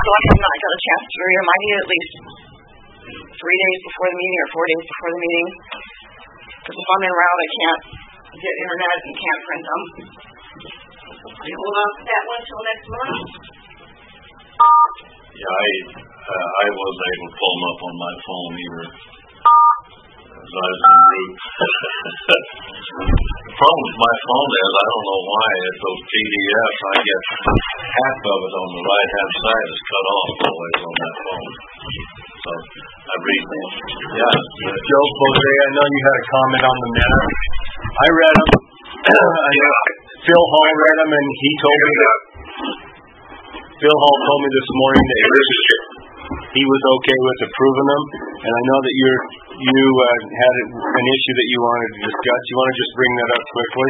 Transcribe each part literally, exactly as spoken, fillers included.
so I have not got a chance to read them. I need at least three days before the meeting or four days before the meeting. Because if I'm en route, I can't get internet and can't print them. We hold on to that one until next month. Yeah, I uh, I wasn't able to pull them up on my phone either. As I was en route. The problem with my phone is I don't know why it's those P D Fs. I get half of it on the right hand side is cut off always on that phone. So I read them. Yeah, Joe Jose, I know you had a comment on the minutes. I read them. I know Phil Hall read them, and he told me that Phil Hall told me this morning that he was okay with approving them, and I know that you're you uh, had an issue that you wanted to discuss. You want to just bring that up quickly?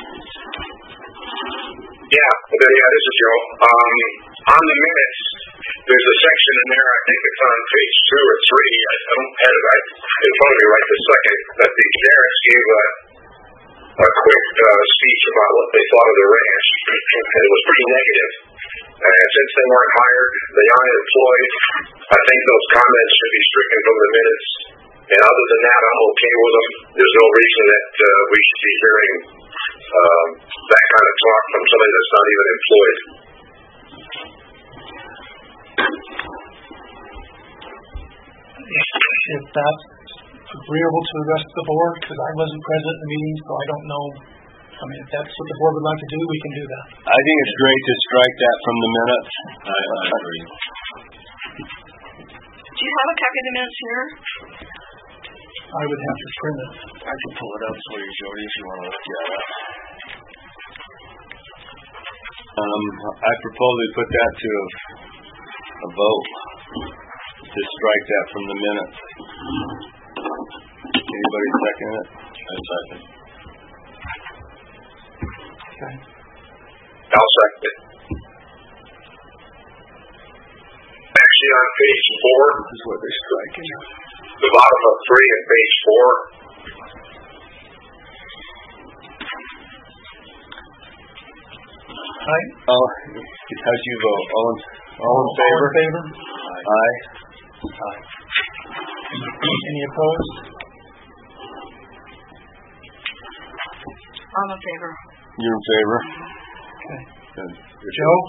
Yeah, yeah, this is Joe. Um, on the minutes, there's a section in there, I think it's on page two or three, I don't have it right in front of me right this second, that the parents gave a, a quick uh, speech about what they thought of the ranch, and it was pretty negative. And since they weren't hired, they aren't employed, I think those comments should be stricken from the minutes. And other than that, I'm okay with them. There's no reason that uh, we should be hearing uh, that kind of talk from somebody that's not even employed. If that's agreeable to the rest of the board, because I wasn't present in the meeting, so I don't know. I mean, if that's what the board would like to do, we can do that. I think it's great to strike that from the minutes. I, I agree. Do you have a copy of the minutes here? I would have to print it. I can pull it up for you, Jody, if you want to look at it. Um, I propose we put that to a, a vote. To strike that from the minutes. Anybody second it? I second. Okay. I'll second it. Actually, on page four, This is what they're striking. the bottom of three and page four, Right? Oh, because you vote. All in, all in favor? All in favor? Aye. Aye. Any opposed? I'm in favor. You're in favor? Okay. Good. Joe?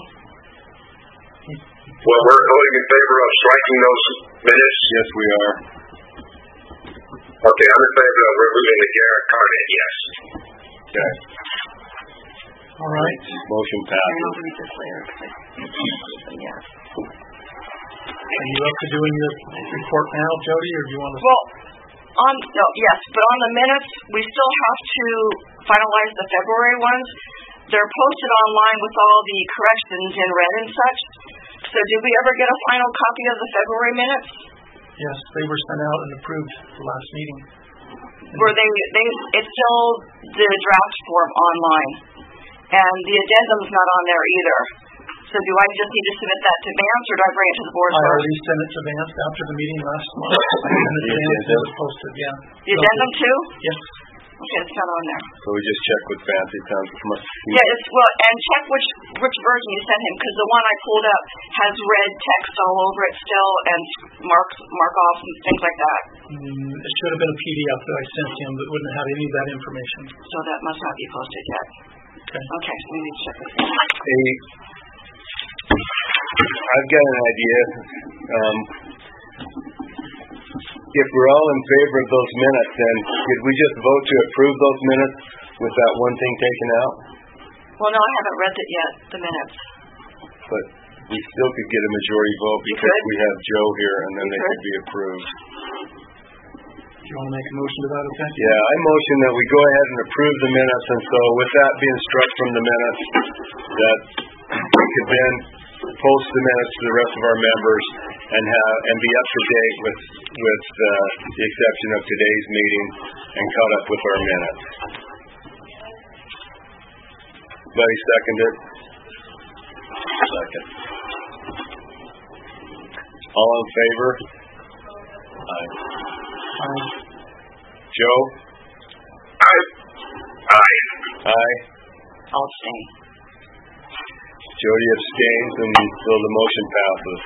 well, we're voting in favor of striking those minutes. Yes, we are. Okay, I'm in favor of removing the Garrett comment, yes. Okay. All right. Motion And passes. I'll read this later. Yes. Are you up to doing your report now, Jody, or do you want to? Well, on no, yes, but on the minutes, we still have to finalize the February ones. They're posted online with all the corrections in red and such. So did we ever get a final copy of the February minutes? Yes, they were sent out and approved the last meeting. Were they, they, it's still the draft form online. And the addendum's not on there either. So do I just need to submit that to Vance, or do I bring it to the board I first? already sent it to Vance after the meeting last month. I sent it to Vance, it was posted, yeah. The addendum too? Yes. Okay, it's not on there. So we just check with Fancy Towns. Yeah, it's, well, and check which which version you sent him, because the one I pulled up has red text all over it still, and marks, mark-offs and things like that. Mm, it should have been a P D F that I sent him that wouldn't have any of that information. So that must not be posted yet. Okay. Okay, so we need to check with him. Hey, I've got an idea. Um, if we're all in favor of those minutes, then could we just vote to approve those minutes with that one thing taken out? Well, no, I haven't read it yet, the minutes. But we still could get a majority vote because we have Joe here, and then You they could. could be approved. Do you want to make a motion to that effect? Yeah, I motion that we go ahead and approve the minutes, and so with that being struck from the minutes, that we could then post the minutes to the rest of our members and have and be up to date with with uh, the exception of today's meeting and caught up with our minutes. Buddy seconded. Second. All in favor? Aye. Aye. Joe? Aye. Aye. Aye. I'll abstain. Jody abstains, and so the motion passes.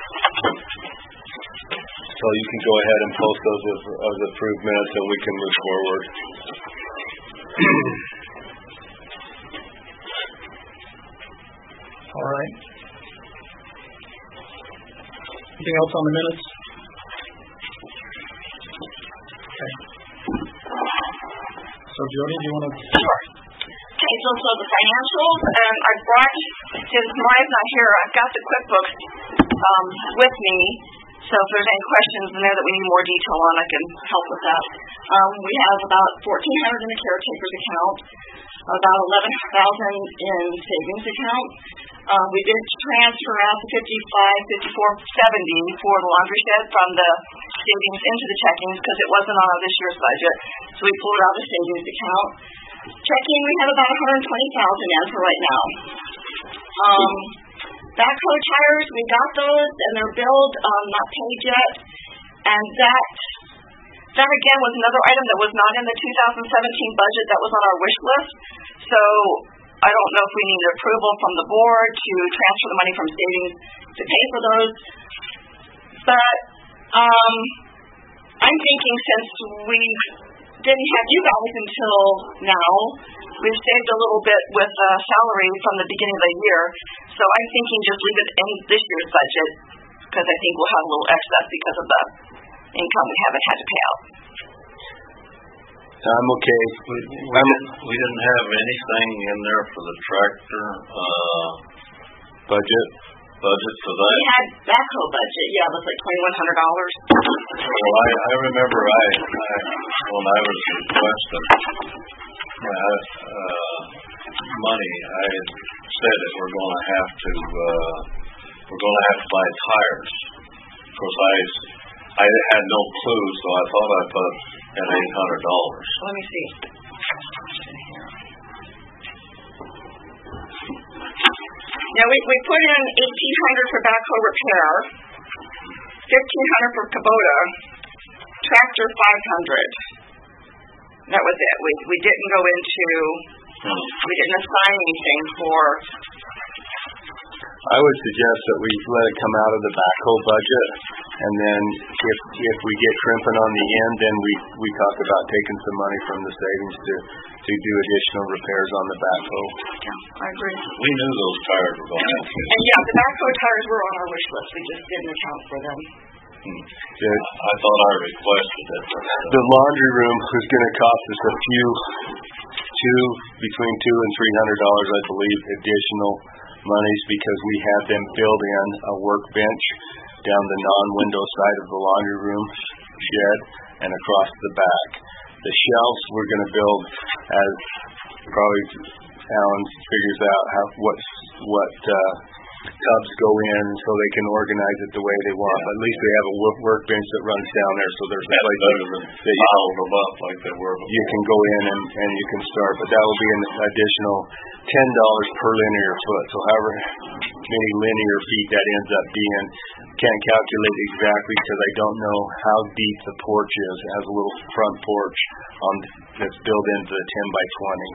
So you can go ahead and post those as, as approved minutes, and we can move forward. All right. Anything else on the minutes? Okay. So, Jody, do you want to? Sure. Okay, so, so the financials, and I brought, since Mariah's not here, I've got the QuickBooks um, with me, so if there's any questions in there that we need more detail on, I can help with that. Um, we have about fourteen hundred in the caretaker's account, about eleven thousand in savings account. Uh, we did transfer out the fifty-five, fifty-four, seventy for the laundry shed from the savings into the checkings because it wasn't on this year's budget, so we pulled out the savings account. Checking, we have about one hundred twenty thousand in for right now. Um, backhoe tires, we got those and they're billed, um, not paid yet. And that, that again was another item that was not in the two thousand seventeen budget that was on our wish list. So I don't know if we need approval from the board to transfer the money from savings to pay for those. But um, I'm thinking since we didn't have you guys until now, we've saved a little bit with uh, salary from the beginning of the year. So I'm thinking just leave it in this year's budget because I think we'll have a little excess because of the income we haven't had to pay out. I'm okay. We, we, didn't, we didn't have anything in there for the tractor uh, budget. Budget for that. We had backhoe budget. Yeah, it was like twenty-one hundred dollars. Well, I, I remember I, I when I was requesting uh, uh, money, I said that we're going to have to uh, we're going to have to buy tires. Of course, I I had no clue, so I thought I put at eight hundred dollars. Let me see. Now we we put in eighteen hundred for backhoe repair, fifteen hundred for Kubota, tractor five hundred. That was it. We we didn't go into Hmm. we didn't assign anything for. I would suggest that we let it come out of the backhoe budget, and then if if we get crimping on the end, then we we talk about taking some money from the savings to to do additional repairs on the backhoe. Yeah, I agree. We knew those tires were going to have to. And yeah, the backhoe tires were on our wish list. We just didn't account for them. Hmm. I thought I requested it. The laundry room was going to cost us a few, two between two and three hundred dollars, I believe, additional monies because we had them build in a workbench down the non-window side of the laundry room shed and across the back. The shelves we're going to build as probably Alan figures out how what what uh, tubs go in so they can organize it the way they want. Yeah. At least they have a work workbench that runs down there, so there's a That's place better than that you, piled them up like they were before. you can go in and, and you can start. But that will be an additional ten dollars per linear foot. So however many linear feet that ends up being, can't calculate exactly because I don't know how deep the porch is. It has a little front porch on that's built into the ten by twenty.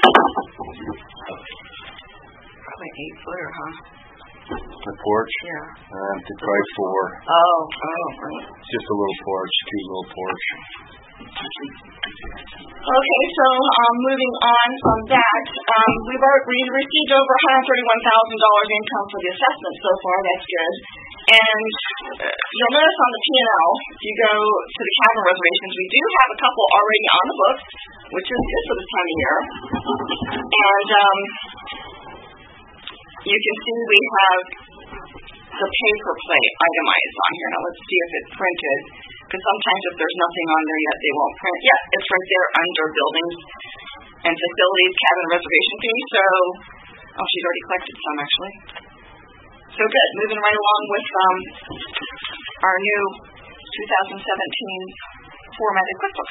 Probably eight footer, huh? The porch? Yeah. Um, it's probably four. Oh, oh, right. It's just a little porch, cute little porch. Okay, so um, moving on from that, um, we've already we received over one hundred thirty-one thousand dollars income for the assessment so far. That's good. And uh, you'll notice on the P and L, if you go to the cabin reservations, we do have a couple already on the books, which is good for this time of year. And um, you can see we have the paper plate itemized on here. Now let's see if it's printed, because sometimes if there's nothing on there yet, they won't print. Yeah, it's right there under buildings and facilities, cabin reservation fee. So, oh, she's already collected some actually. So good. Moving right along with um, our new two thousand seventeen formatted QuickBooks.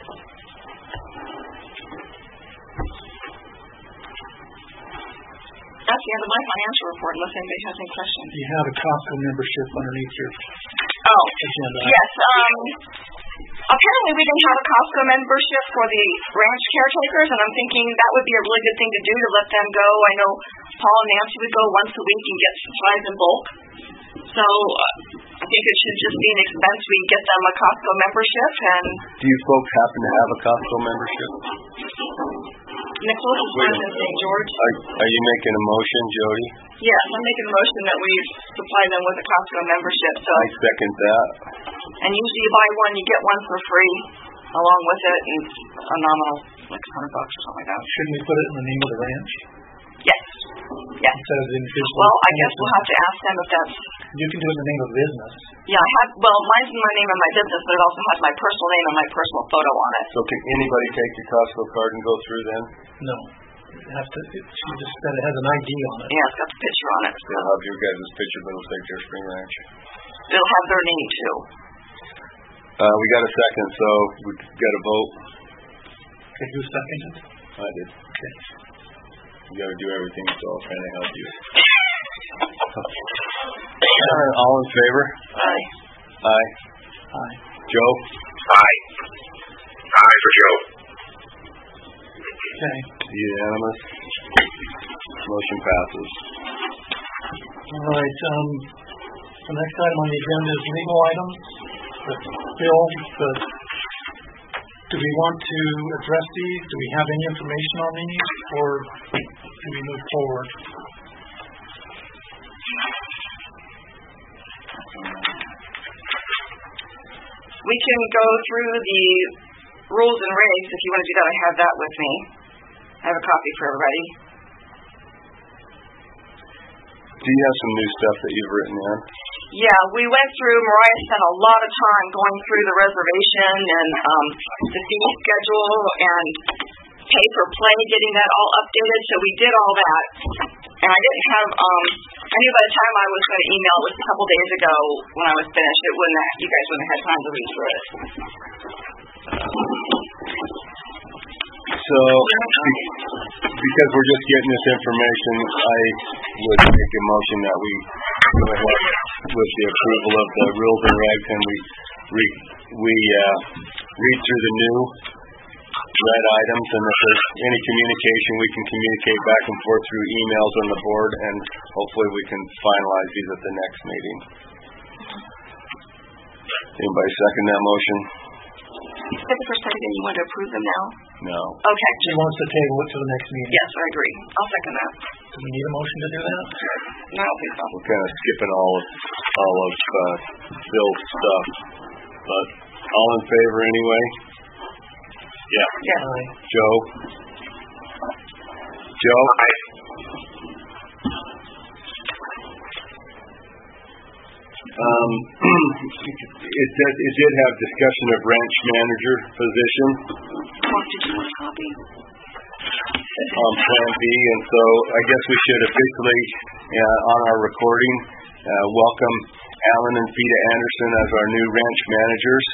That's the end of my financial report, unless anybody has any questions. You have a Costco membership underneath your Oh, agenda. yes. Um, apparently we didn't have a Costco membership for the ranch caretakers, and I'm thinking that would be a really good thing to do to let them go. I know Paul and Nancy would go once a week and get supplies in bulk. So uh, I think it should just be an expense. We get them a Costco membership. And Do you folks happen to have a Costco membership? Nicholas is in Saint George. Are, are you making a motion, Jody? Yes, I'm making a motion that we supply them with a Costco membership. So, I second that. and usually you buy one, you get one for free along with it, and it's a nominal, like a hundred bucks or something like that. Shouldn't we put it in the name of the ranch Yes. Yes. instead of the individual? Well, I guess we'll have to ask them if that's. You can do it in the name of the business. Yeah, I have. Well, mine's in my name and my business, but it also has my personal name and my personal photo on it. So can anybody take your Costco card and go through then? No. It has to, it, she just said it has an I D on it. Yeah, it's got the picture on it. They'll have your guys' picture, but it'll say Deer Spring Ranch. It'll have their name too. Uh, we got a second, so we got a vote. Okay, who seconded? I did. Okay. You got to do everything, so I'll kind of help you. uh, all in favor? Aye. Aye. Aye. Joe? Aye. Aye for Joe. Okay. Unanimous. Motion passes. All right. Um, the next item on the agenda is legal items. The bill, the, do we want to address these? Do we have any information on these, or do we move forward? We can go through the rules and regs if you want to do that. I have that with me. I have a copy for everybody. Do you have some new stuff that you've written in? Yeah, we went through, Mariah spent a lot of time going through the reservation and um, the fee schedule and pay per play, getting that all updated. So we did all that. And I didn't have, um, I knew by the time I was going to email it was a couple days ago when I was finished, it wouldn't have, you guys wouldn't have had time to read through it. So, because we're just getting this information, I would make a motion that we go ahead with the approval of the rules and regs, and we re, we uh, read through the new red items, and if there's any communication, we can communicate back and forth through emails on the board, and hopefully we can finalize these at the next meeting. Anybody second that motion? You said the first time again you want to approve them now? No. Okay. She wants to table it to the next meeting. Yes, I agree. I'll second that. Do we need a motion to do that? No, I don't think so. We're kind of skipping all of all of uh, Bill's stuff, but all in favor anyway. Yeah. Yeah. Aye. Joe. Joe. Aye. Um, it did it did have discussion of ranch manager position Mark, did you want a copy? on Plan B, and so I guess we should officially, uh, on our recording, uh, welcome Alan and Fida Anderson as our new ranch managers.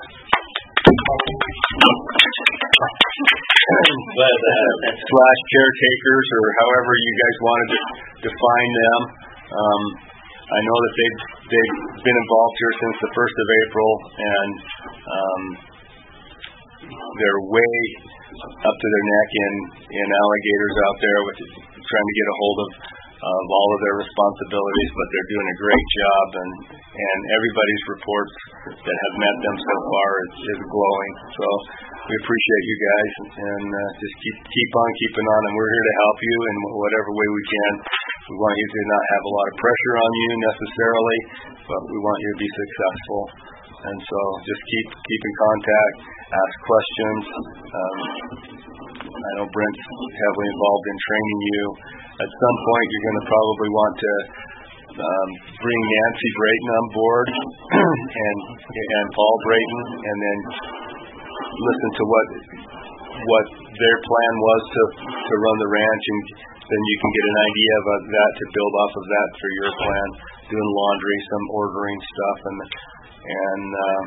Slash caretakers, or however you guys wanted to define them. Um, I know that they've they've been involved here since the first of April, and um, they're way up to their neck in in alligators out there, which is trying to get a hold of of all of their responsibilities. But they're doing a great job, and and everybody's reports that have met them so far is, is glowing. So we appreciate you guys, and uh, just keep keep on keeping on, and we're here to help you in whatever way we can. We want you to not have a lot of pressure on you necessarily, but we want you to be successful. And so just keep keep in contact, ask questions. Um, I know Brent's heavily involved in training you. At some point, you're going to probably want to um, bring Nancy Brayton on board and and Paul Brayton, and then listen to what what their plan was to to run the ranch, and then you can get an idea of that to build off of that for your plan. Doing laundry, some ordering stuff, and and uh,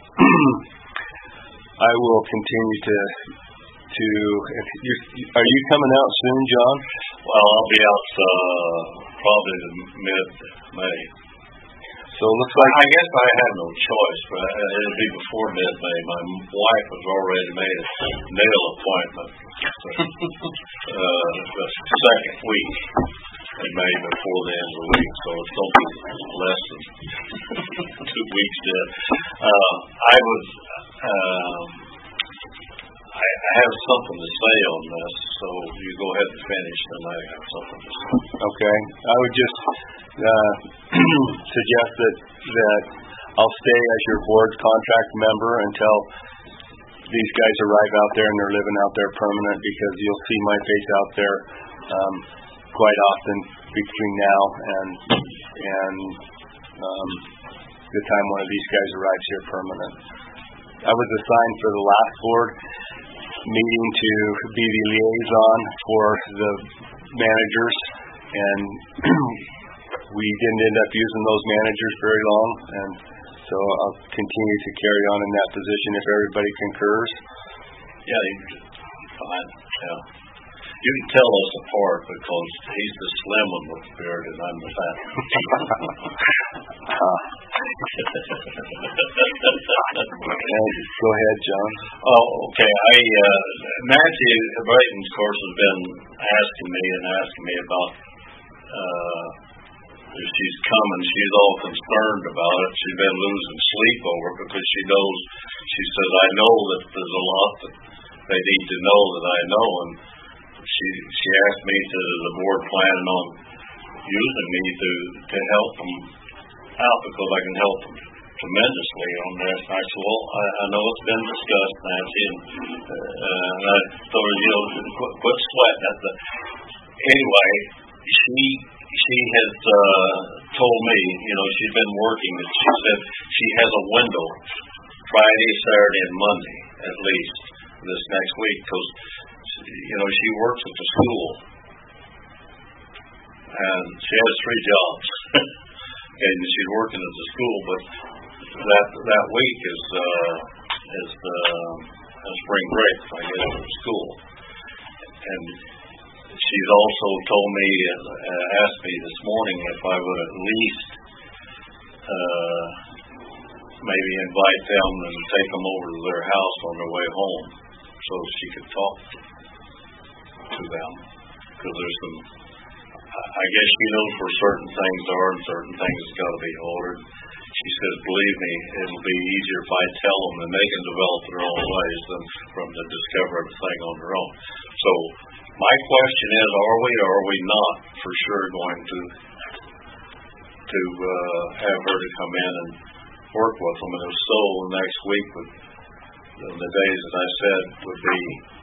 I will continue to to. If you, are you coming out soon, John? Well, I'll be out uh, probably mid-May. So it looks like I guess I had no choice, but it'll be before mid-May. My wife has already made a nail appointment uh, the second week. in May before the end of the week, so it's going to be less than two weeks yet. Uh, I was, uh, I, I have something to say on this, so you go ahead and finish, and I have something to say. Okay, I would just uh, suggest that that I'll stay as your board contract member until these guys arrive out there and they're living out there permanent, because you'll see my face out there um, quite often between now and and um, the time one of these guys arrives here permanent. I was assigned for the last board meeting to be the liaison for the managers, and we didn't end up using those managers very long, and so I'll continue to carry on in that position if everybody concurs. Yeah, you can, fine. Yeah, you can tell us apart because he's the slim one with the beard and I'm the fat one. Go ahead, John. Oh, okay. I uh, Nancy Brayton, of course, has been asking me and asking me about uh, if she's coming. She's all concerned about it. She's been losing sleep over it because she knows. She says, "I know that there's a lot that they need to know that I know." And she she asked me to the board planning on using me to to help them out because I can help them tremendously on this. And I said, well, I, I know it's been discussed, Nancy, and, uh, and I told her, you know, quit, quit sweating at the. Anyway, she she has uh, told me, you know, she's been working, and she said she has a window Friday, Saturday, and Monday at least this next week because, you know, she works at the school, and she has three jobs. And she's working at the school, but that that week is uh, is uh, spring break, I guess, at school. And she's also told me, uh, asked me this morning if I would at least uh, maybe invite them and take them over to their house on their way home, so she could talk to them, because there's some. I guess she knows where certain things are and certain things has got to be ordered. She says, believe me, it'll be easier if I tell them and they can develop their own ways than from to discover everything on their own. So my question is, are we or are we not for sure going to to uh, have her to come in and work with them? And if so, next week, would, the days, as I said, would be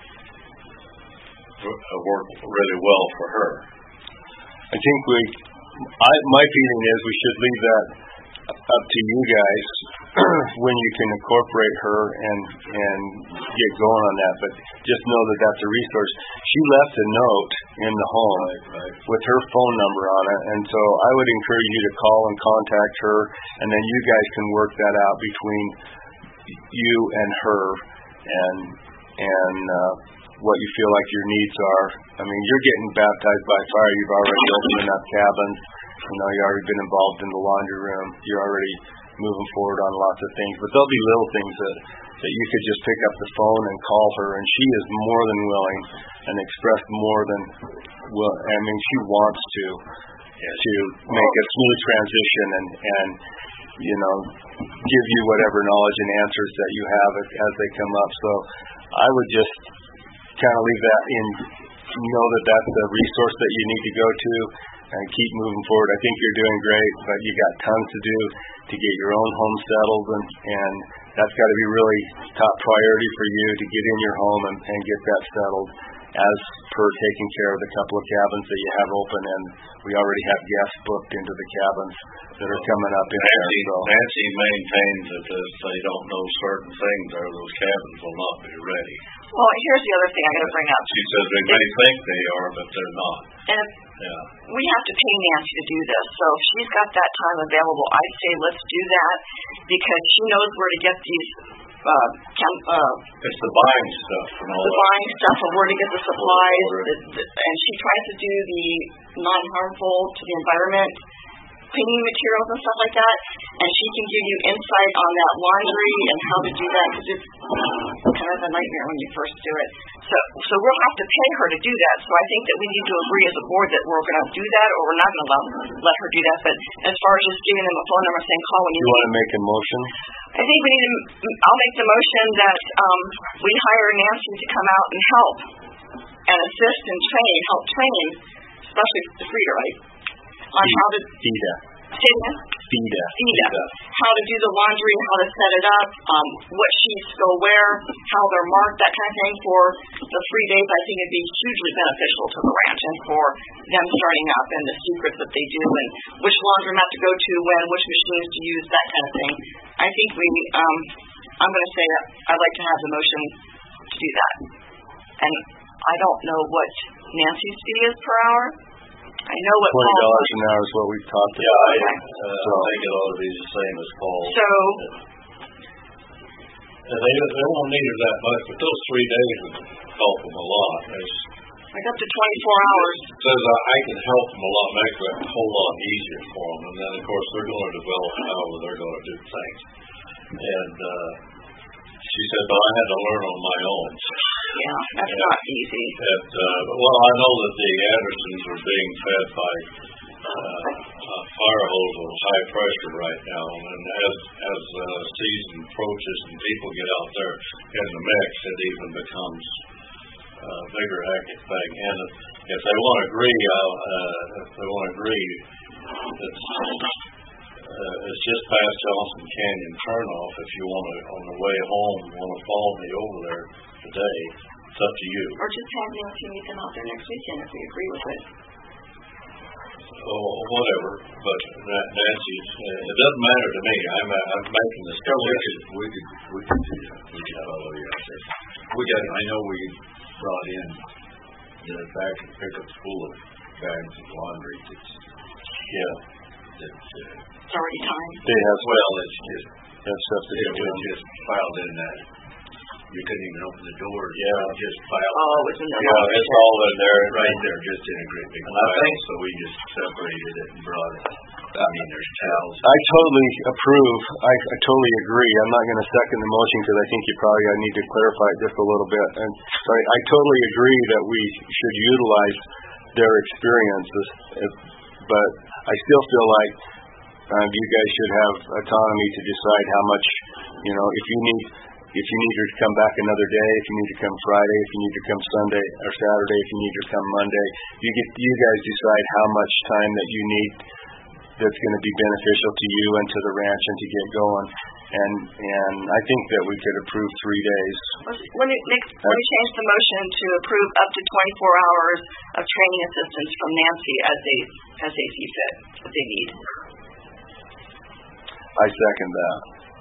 work really well for her. I think we, I, my feeling is we should leave that up to you guys when you can incorporate her and and get going on that. But just know that that's a resource. She left a note in the home right, right. with her phone number on it, and so I would encourage you to call and contact her, and then you guys can work that out between you and her, and and uh, what you feel like your needs are. I mean, you're getting baptized by fire. You've already opened enough cabins. You know, you've already been involved in the laundry room. You're already moving forward on lots of things. But there'll be little things that, that you could just pick up the phone and call her, and she is more than willing and expressed more than, will. I mean, she wants to to make a smooth transition and, and you know, give you whatever knowledge and answers that you have as, as they come up. So I would just kind of leave that in, know that that's the resource that you need to go to and keep moving forward. I think you're doing great, but you got tons to do to get your own home settled, and, and that's got to be really top priority for you to get in your home and, and get that settled, as per taking care of the couple of cabins that you have open, and we already have guests booked into the cabins that are coming up in Nancy, there. So. Nancy maintains that if they don't know certain things, or those cabins will not be ready. Well, here's the other thing I'm going to bring up. She says they may think they are, but they're not. And if Yeah. we have to pay Nancy to do this, so if she's got that time available, I say let's do that, because she knows where to get these, uh, chem- uh, It's the buying stuff and all the that. buying stuff, or where to get the supplies, the, the, and she tries to do the non-harmful to the environment cleaning materials and stuff like that, and she can give you insight on that laundry and how to do that, because it's kind of a nightmare when you first do it. So, so we'll have to pay her to do that. So I think that we need to agree as a board that we're going to do that, or we're not going to allow let her do that. But as far as just giving them a phone number saying call when you, you want to make a motion? I think we need to. I'll make the motion that um, we hire Nancy to come out and help and assist and train, help train, especially the Frida, right, on how to. Frida. Say again? Frida. Frida. How to do the laundry, how to set it up, um, what sheets go where, how they're marked, that kind of thing. For the three days, I think it'd be hugely beneficial to the ranch and for them starting up and the secrets that they do and which laundromat to go to when, which machines to use, that kind of thing. I think we, um, I'm going to say that I'd like to have the motion to do that. And I don't know what Nancy's fee is per hour. I know what twenty Paul dollars an hour is what we've talked Yeah, about. I, uh, So- I think it ought to be the same as Paul. So, And they, they won't need it that much, but those three days would help them a lot. It's, like up to twenty-four hours. says I, I can help them a lot, make it a whole lot easier for them. And then, of course, they're going to develop how they're going to do things. And uh, she said, but I had to learn on my own. Yeah, that's Yeah. not easy. That, uh, well, I know that the Andersons are being fed by uh, a fire hose on high pressure right now, and as as uh, season approaches and people get out there in the mix, it even becomes a bigger hectic thing. And if they want to agree, I'll, uh, if they want to agree, it's uh, it's just past Johnson Canyon turnoff. If you want to, on the way home, want to follow me over there today, it's up to you. Or just have Nancy meet them out there next weekend if we agree with it. Or whatever, but that, Nancy, uh, it doesn't matter to me. I'm uh, I'm making this. Yeah, we could we could we could do that. We could follow you out there. We got. I know we brought in the bag and pickup full of bags of laundry. That's Yeah. that's uh, It's already time. They have, well, it's just have stuff to it do. was just filed in that. You couldn't even open the door. Yeah. It just filed. Oh, it was in the Yeah, it's all in there. Right there, just in a great big And I pile. think- So we just separated it and brought it. I mean, there's towels. I totally approve. I, I totally agree. I'm not going to second the motion because I think you probably I need to clarify it just a little bit. And so I, I totally agree that we should utilize their experiences, if, but I still feel like uh, you guys should have autonomy to decide how much, you know, if you need, if you need her to come back another day, if you need to come Friday, if you need to come Sunday or Saturday, if you need to come Monday, you get, you guys decide how much time that you need that's going to be beneficial to you and to the ranch and to get going. And and I think that we could approve three days. Let's- Let me, Nick, let me change the motion to approve up to twenty-four hours of training assistance from Nancy as they, as they see fit, what they need. I second that.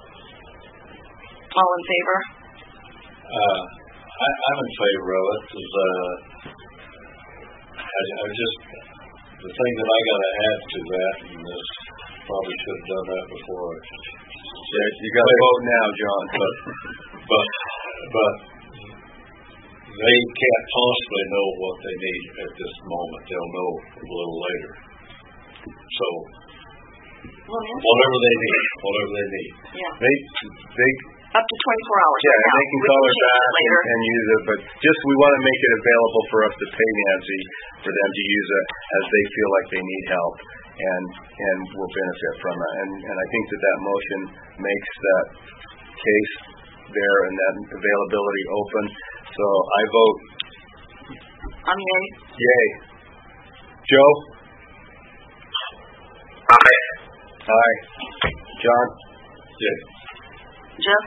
All in favor? Uh, I, I'm in favor of it. 'Cause, uh, I, I just the thing that I got to add to that, and this probably should have done that before. Yeah, you got to vote now, John. But but but they can't possibly know what they need at this moment. They'll know a little later. So Well, Nancy, whatever they need, whatever they need. yeah, They they up to twenty-four hours yeah, right now. they can We call her change it back later. and, and use it, but just we want to make it available for us to pay Nancy for them to use it as they feel like they need help and and will benefit from it. And and I think that that motion makes that case there and that availability open. So I vote I'm yay. yay. Joe? Aye. Aye. John? Yeah. Jeff?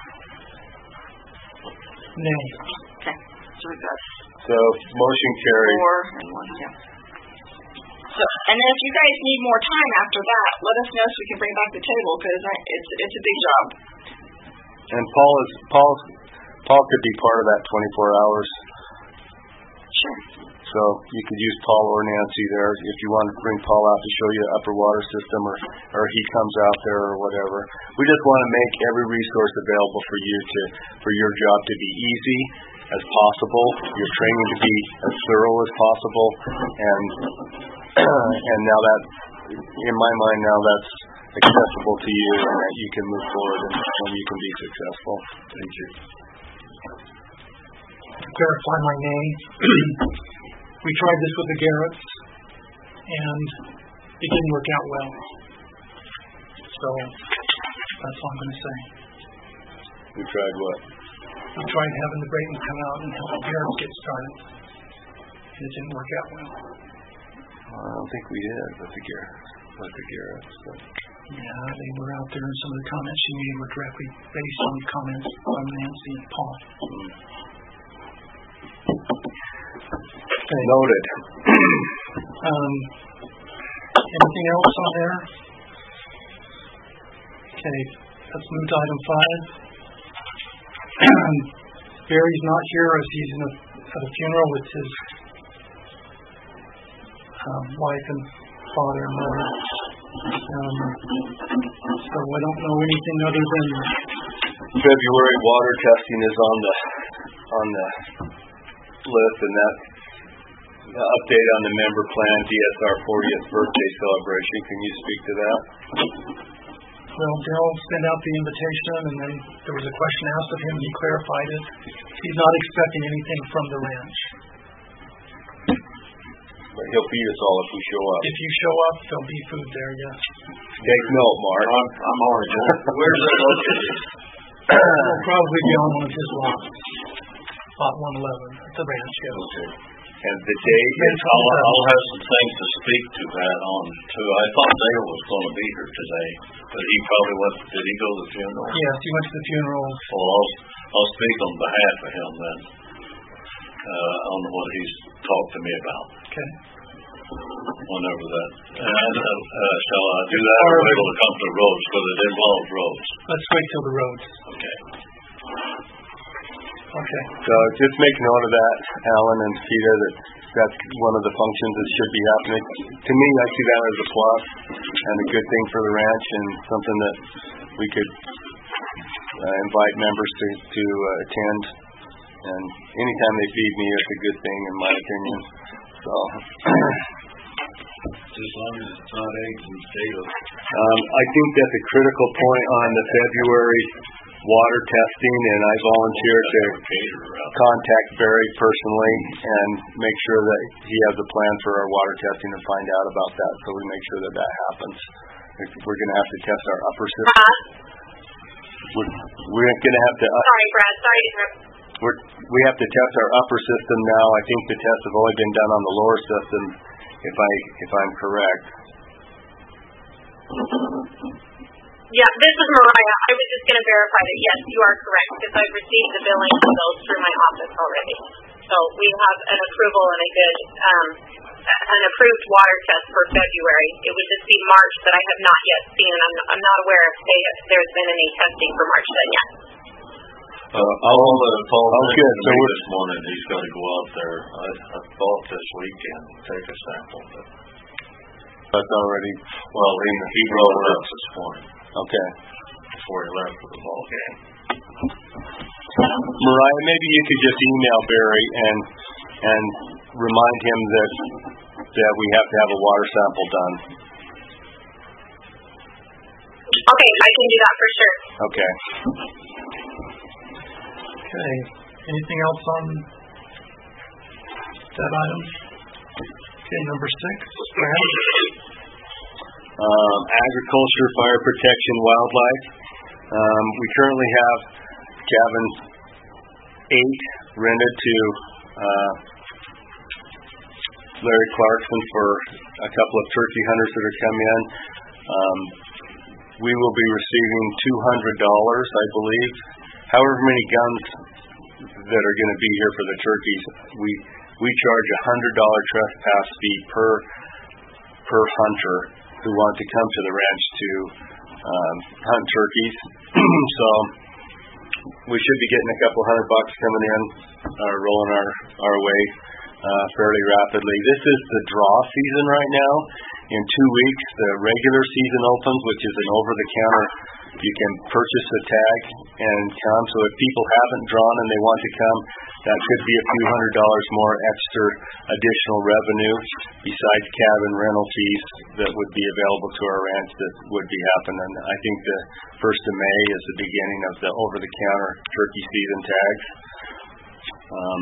Nay. Okay, so we've got So motion carries. four and one, yeah. So, and then if you guys need more time after that, let us know so we can bring back the table, because it's, it's a big job. And Paul is Paul Paul could be part of that twenty-four hours. Sure. So you could use Paul or Nancy there if you want to bring Paul out to show you the upper water system, or or he comes out there or whatever. We just want to make every resource available for you to for your job to be easy as possible, your training to be as thorough as possible, and and now that in my mind now that's accessible to you and that you can move forward and, and you can be successful. Thank you. Clarify my name. We tried this with the Garretts, and it didn't work out well. So that's all I'm going to say. We tried what? We tried having the Braytons come out and help the Garretts get started, and it didn't work out well. Well, I don't think we did with the Garretts. With the Garretts, but. Yeah, they were out there, and some of the comments she made were directly based on comments from Nancy and Paul. Mm. Okay. Noted. um, anything else on there? Okay, let's move to item five. Barry's not here as he's in a, at a funeral with his um, wife and father and mother. Um, so I don't know anything other than February water testing is on the on the list, and that the update on the member plan, D S R fortieth birthday celebration. Can you speak to that? Well, Daryl sent out the invitation, and then there was a question asked of him. He clarified it. He's not expecting anything from the ranch. But he'll feed us all if we show up. If you show up, there'll be food there, yes. Take note, Mark. I'm, I'm already going. Where's it located? It'll probably be on one of his lots. Lot one eleven at the ranch, yes. Okay. And the date is I'll, I'll have some things to speak to that on too. I thought Dale was going to be here today, but he probably went. Did he go to the funeral? Yes, he went to the funeral. Well, I'll, I'll speak on behalf of him then uh, on what he's talked to me about. Okay. Whenever that, and uh, uh, shall I do that, or wait till it comes to the roads because it involves roads? Let's wait till the roads. Okay. Okay. So just make note of that, Alan and Peter, that that's one of the functions that should be happening. To me, I see that as a plus and a good thing for the ranch, and something that we could uh, invite members to to uh, attend. And anytime they feed me, it's a good thing, in my opinion. So. As long as it's not eggs and potatoes. Um, I think that's a critical point on the February water testing, and I volunteer to contact Barry personally and make sure that he has a plan for our water testing and find out about that, so we make sure that that happens. We're going to have to test our upper system. Brad? We're, we're going to have to. Uh, Sorry, Brad. Sorry to interrupt. We're, we have to test our upper system now. I think the tests have only been done on the lower system, if I if I'm correct. Yeah, this is Mariah. I was just going to verify that, yes, you are correct, because I've received the billing for those through my office already. So we have an approval and a good, um, an approved water test for February. It would just be March that I have not yet seen. I'm, I'm not aware if they, there's been any testing for March then yet. Uh, Paul, uh, Paul oh, good. So me this morning he's going to go out there. I, I thought this weekend take a sample, but that's already. Well, he he wrote it up this morning. Okay. Before he left for the ball game. Mariah, maybe you could just email Barry and and remind him that that we have to have a water sample done. Okay, I can do that for sure. Okay. Okay. Anything else on that item? Okay, number six. Brad? Um, agriculture, fire protection, wildlife. Um, we currently have cabin eight rented to uh, Larry Clarkson for a couple of turkey hunters that are come in. Um, we will be receiving two hundred dollars, I believe. However many guns that are going to be here for the turkeys, we we charge a one hundred dollars trespass fee per per hunter who want to come to the ranch to um, hunt turkeys. So we should be getting a couple hundred bucks coming in, uh, rolling our, our way uh, fairly rapidly. This is the draw season right now. In two weeks, the regular season opens, which is an over-the-counter you can purchase a tag and come. So if people haven't drawn and they want to come, that could be a few hundred dollars more extra additional revenue besides cabin rental fees that would be available to our ranch that would be happening. I think the first of May is the beginning of the over-the-counter turkey season tags. Um,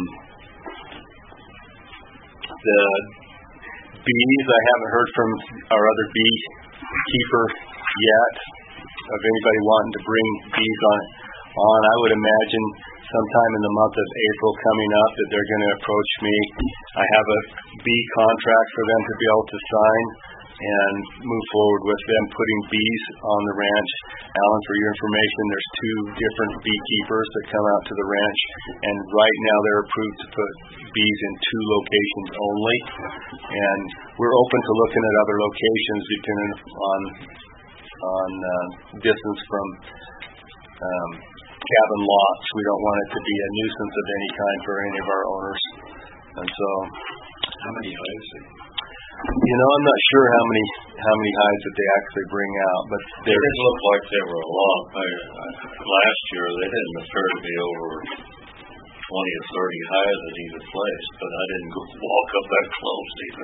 the bees, I haven't heard from our other bee keeper yet of anybody wanting to bring bees on. on. I would imagine sometime in the month of April coming up that they're going to approach me. I have a bee contract for them to be able to sign and move forward with them putting bees on the ranch. Alan, for your information, there's two different beekeepers that come out to the ranch, and right now they're approved to put bees in two locations only. And we're open to looking at other locations depending on on uh, distance from um, cabin lots. We don't want it to be a nuisance of any kind for any of our owners. And so, how many hives? You know, I'm not sure how many how many hives that they actually bring out, but they did look like they were a lot. I, I, last year they didn't appear to be over twenty or thirty hives at either place, but I didn't go walk up that close either.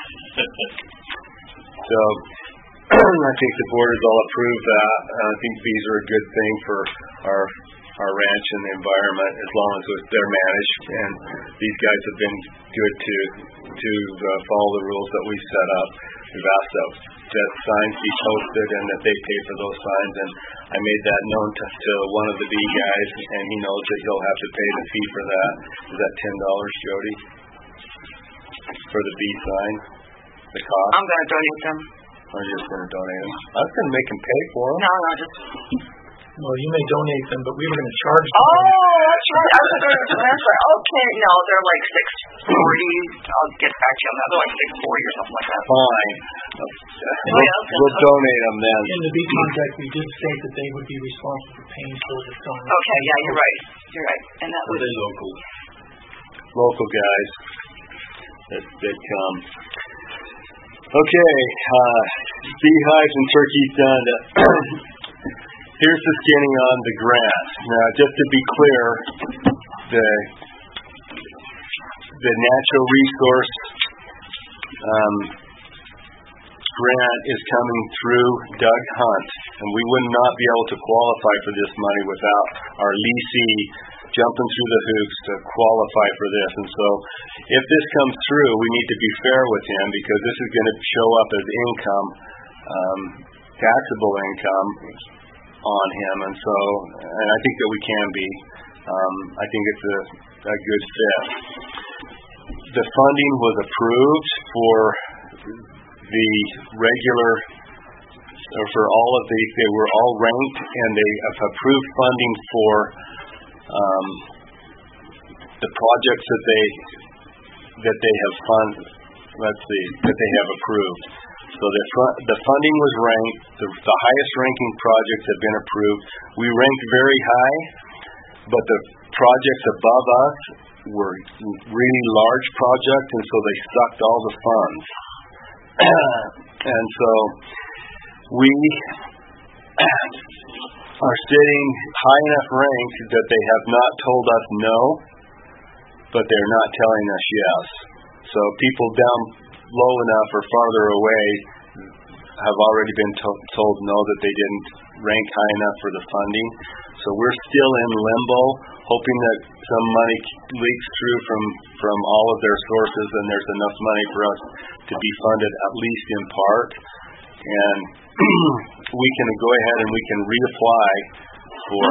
So I think the board has all approved that. I think bees are a good thing for our our ranch and the environment as long as they're managed. And these guys have been good to to uh, follow the rules that we've set up. We've asked that, that signs be posted and that they pay for those signs. And I made that known to, to one of the bee guys, and he knows that he'll have to pay the fee for that. Is that ten dollars, Jody, for the bee sign? The cost? I'm going to donate them. Or you're just going to donate them? I was going to make them pay for them. No, no, just... Well, you may donate them, but we were going to charge them. Oh, that's right. I was going to transfer. Okay, no, they're like six forty. I'll get back to you on that. They're like six forty or something like that. Fine. We'll, yeah, we'll donate them then. In the bee contract, we did state that they would be responsible for paying for the sign. Okay, yeah, you're right. You're right. And that was... Are they local? Local guys that, that come. Okay, uh, beehives and turkeys done. Here's the skinning on the grass. Now, just to be clear, the the natural resource um, grant is coming through Doug Hunt, and we would not be able to qualify for this money without our leasee jumping through the hoops to qualify for this. And so if this comes through, we need to be fair with him because this is going to show up as income, um, taxable income on him. And so, and I think that we can be. Um, I think it's a, a good fit. The funding was approved for the regular, or for all of the, they were all ranked, and they have approved funding for Um, the projects that they that they have fund, let's see, that they have approved. So the fr- the funding was ranked. The, the highest ranking projects have been approved. We ranked very high, but the projects above us were really large projects, and so they sucked all the funds. And so we are sitting high enough ranked that they have not told us no, but they're not telling us yes. So people down low enough or farther away have already been to- told no, that they didn't rank high enough for the funding. So we're still in limbo, hoping that some money leaks through from, from all of their sources and there's enough money for us to be funded at least in part. And we can go ahead and we can reapply for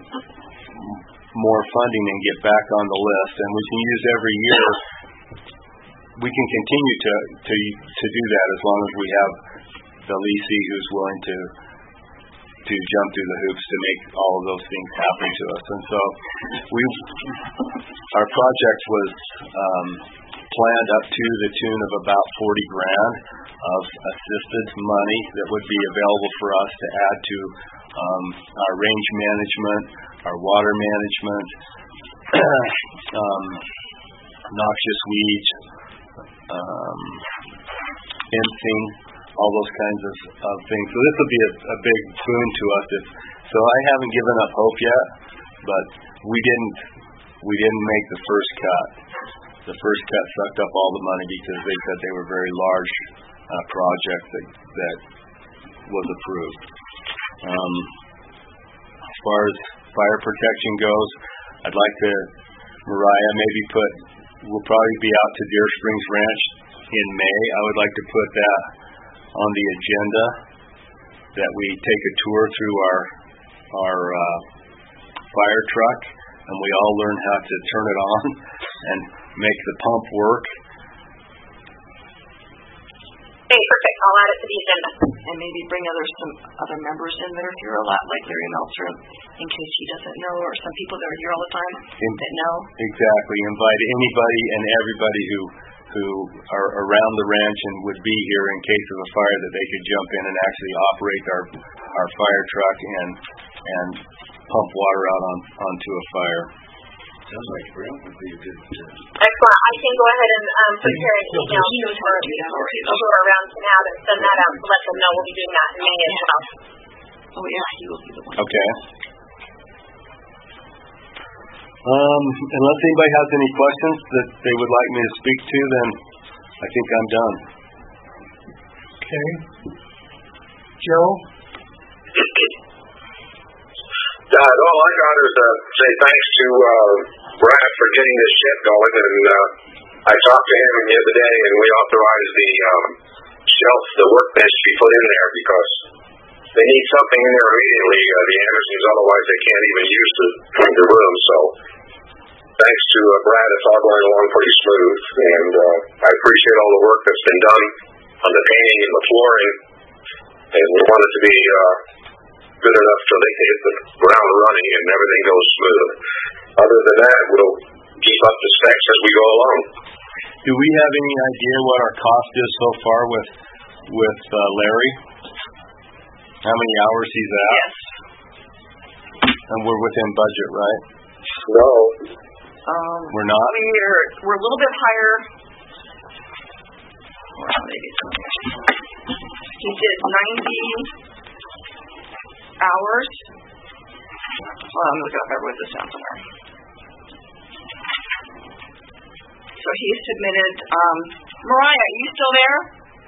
more funding and get back on the list. And we can use every year. We can continue to to to do that as long as we have the leasee who's willing to to jump through the hoops to make all of those things happen to us. And so we our project was um, planned up to the tune of about forty grand of assisted money that would be available for us to add to um, our range management, our water management, um, noxious weeds, um, fencing, all those kinds of, of things. So this will be a, a big boon to us. If, so I haven't given up hope yet, but we didn't we didn't make the first cut. The first cut sucked up all the money because they said they were very large uh, projects that that was approved. Um, as far as fire protection goes, I'd like to, Mariah, maybe put, we'll probably be out to Deer Springs Ranch in May. I would like to put that on the agenda, that we take a tour through our our uh, fire truck, and we all learn how to turn it on and make the pump work. Okay, perfect. I'll add it to the agenda. And maybe bring other some other members in that are here a lot, like Larry Meltzer, in case he doesn't know, or some people that are here all the time in, that know. Exactly. Invite anybody and everybody who who are around the ranch and would be here in case of a fire, that they could jump in and actually operate our our fire truck and and pump water out on onto a fire. Sounds like Brent would be a good. Uh, Excellent. I can go ahead and um, prepare an email He knows how to do that already. to go around town and send that out to let them know we'll be doing that in May as well. Oh yeah, he will be the one. Okay. Um, unless anybody has any questions that they would like me to speak to, then I think I'm done. Okay. Joe? Uh, all I got is uh, say thanks to uh, Brad for getting this shit going, and uh, I talked to him the other day, and we authorized the um, shelf, the workbench to be put in there because they need something in there immediately, uh, the Andersons, otherwise they can't even use the, the room. So thanks to uh, Brad, it's all going along pretty smooth, and uh, I appreciate all the work that's been done on the painting and the flooring, and we want it to be uh, good enough so they can hit the ground running and everything goes smooth. Other than that, we'll keep up the specs as we go along. Do we have any idea what our cost is so far with with uh, Larry? How many hours he's at? Yes. And we're within budget, right? No. Um, We're not? We're we're a little bit higher. Well, maybe he did ninety hours. Well, I'm looking up. I wrote this down somewhere. So he submitted. Um, Mariah, are you still there?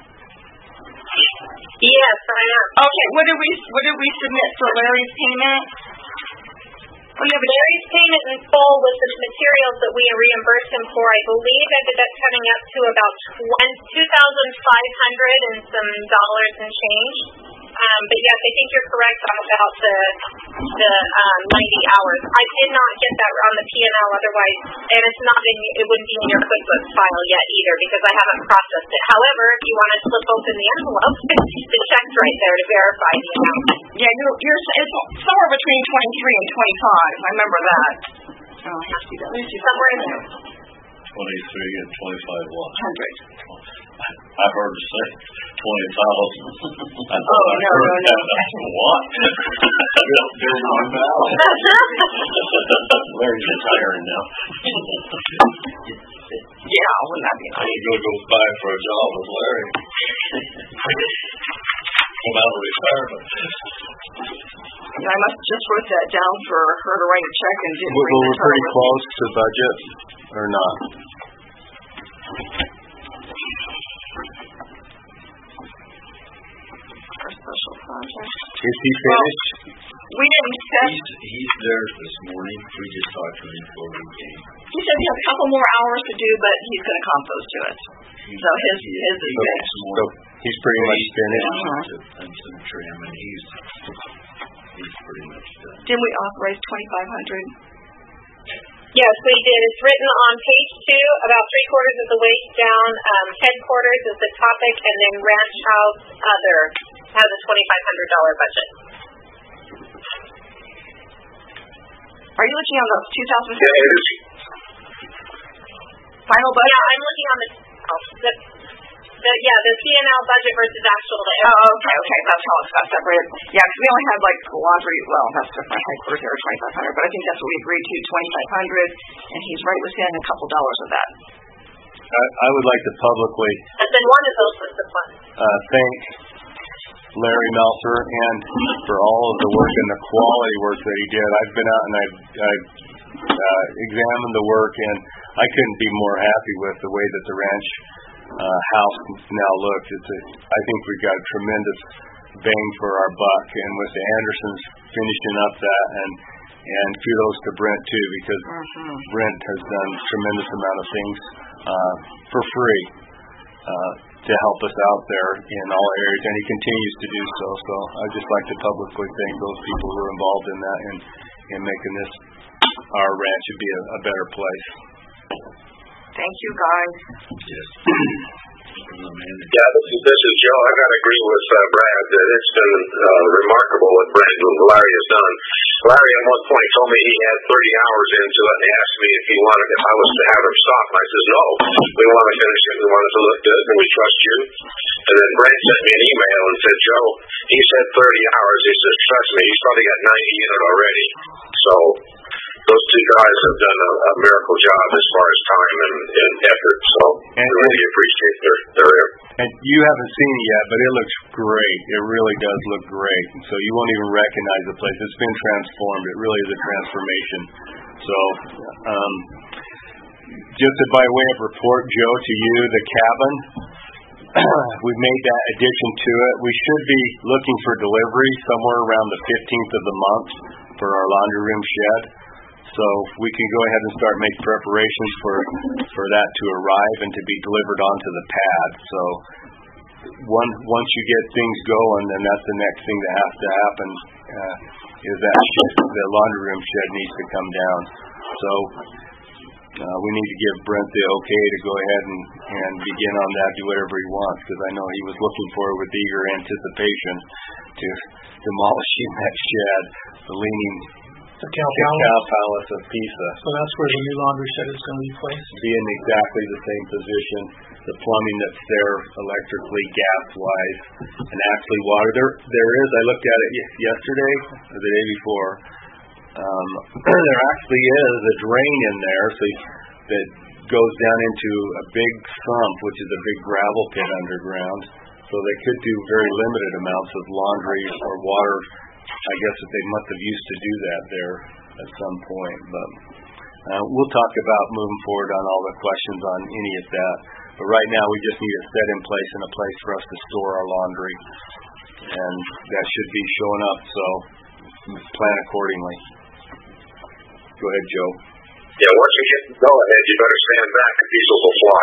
Yes, I am. Okay. What did we What did we submit for Larry's payment? We have Larry's payment in full with the materials that we reimbursed him for. I believe that that's coming up to about two thousand five hundred and some dollars and change. Um, but yes, I think you're correct about the the um, ninety hours. I did not get that on the P and L otherwise, and it's not in, it wouldn't be in your QuickBooks file yet either because I haven't processed it. However, if you want to slip open the envelope, the check's right there to verify the amount. Yeah, you're, you're it's somewhere between twenty-three and twenty-five. I remember that. Oh, I have to see that. Let me see. Somewhere in there. Twenty-three and twenty-five what? Hundred. I heard her say twenty thousand. I Oh, thought I no, heard no, no. that. What? Bill, Bill, one thousand. Larry's retiring now. Yeah, wouldn't that be I nice? was going to go buy for a job with Larry. Come out of retirement. And I must just wrote that down for her to write a check and didn't Well, bring the we're pretty total. close to budget, or not? Our special project. Is he finished? We didn't set. he's, he's there this morning. We just talked to him before we came. He said he has a couple more hours to do, but he's going to compost to us. So his He, his is he So, got finished. some so more he's pretty much finished. Uh-huh. and some trim, and he's he's pretty much done. Didn't we authorize twenty-five hundred? Yes, we did. It's written on page two, about three quarters of the way down. Um, headquarters is the topic, and then ranch house other has a twenty-five hundred dollar budget. Are you looking on the two thousand Yeah, it is. final budget? Yeah, I'm looking on the, oh, the, the yeah, the P and L budget versus actual. Oh, okay, okay. That's how it's got separated. Yeah, because we only had like laundry. Well, that's different. Headquarters there, twenty-five hundred. But I think that's what we agreed to, twenty-five hundred, and he's right within a couple dollars of that. I, I would like to publicly And then one of those was the fun. uh, thank Larry Meltzer and for all of the work and the quality work that he did. I've been out and I've, I've uh, examined the work, and I couldn't be more happy with the way that the ranch uh, house now looks. It's a, I think we've got a tremendous bang for our buck, and with the Andersons finishing up that, and and kudos to Brent too, because Mm-hmm. Brent has done a tremendous amount of things uh, for free uh, to help us out there in all areas, and he continues to do so. So I'd just like to publicly thank those people who are involved in that and in making this our ranch be a, a better place. Thank you, guys. Yes. Yeah, this is, this is Joe. I got to agree with uh, Brad that it's been uh, remarkable what Brad and Larry has done. Larry at one point told me he had thirty hours into it, and he asked me if he wanted, if I was to have him stop. And I said, no, we want to finish it. We want it to look good, and we trust you. And then Brad sent me an email and said, Joe, he said thirty hours. He says, trust me, he's probably got ninety in it already. So those two guys have done a, a miracle job as far as time and, and effort. So I really appreciate their their effort. And you haven't seen it yet, but it looks great. It really does look great. So you won't even recognize the place. It's been transformed. It really is a transformation. So um, just by way of report, Joe, to you, the cabin, we've made that addition to it. We should be looking for delivery somewhere around the fifteenth of the month for our laundry room shed. So we can go ahead and start make preparations for for that to arrive and to be delivered onto the pad. So one, once you get things going, then that's the next thing that has to happen, uh, is that shed, the laundry room shed needs to come down. So uh, we need to give Brent the okay to go ahead and, and begin on that, do whatever he wants, because I know he was looking forward with eager anticipation to demolishing that shed, the leaning The Cow Cow Palace. Palace of Pisa, So that's where the new laundry shed is going to be placed. be in exactly the same position. The plumbing that's there, electrically, gas-wise, and actually water. There, there is. I looked at it y- yesterday or the day before. Um, there actually is a drain in there, so that goes down into a big sump, which is a big gravel pit underground. So they could do very limited amounts of laundry or water. I guess that they must have used to do that there at some point. But uh, we'll talk about moving forward on all the questions on any of that. But right now we just need a set in place and a place for us to store our laundry. And that should be showing up, so plan accordingly. Go ahead, Joe. Yeah, once you get go ahead, you better stand back because these will fly.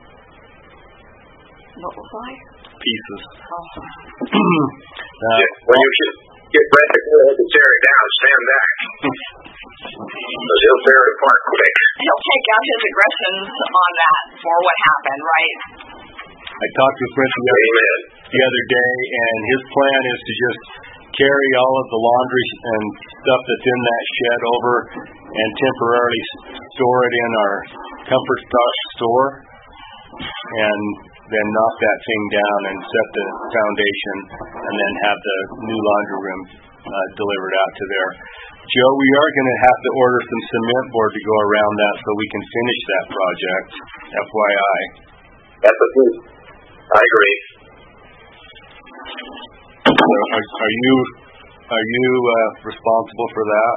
What will fly? Pieces. Oh. uh, Yeah, when you get, get Brad to go ahead and tear it down, stand back. Because he'll tear it apart quick. He'll take out his aggressions on that for what happened, right? I talked with Brent the other, Amen. the other day, and his plan is to just carry all of the laundry and stuff that's in that shed over and temporarily store it in our comfort stock store, and then knock that thing down and set the foundation, and then have the new laundry room uh, delivered out to there. Joe, we are going to have to order some cement board to go around that so we can finish that project, F Y I. That's a good. I agree. So are, are you are you uh, responsible for that?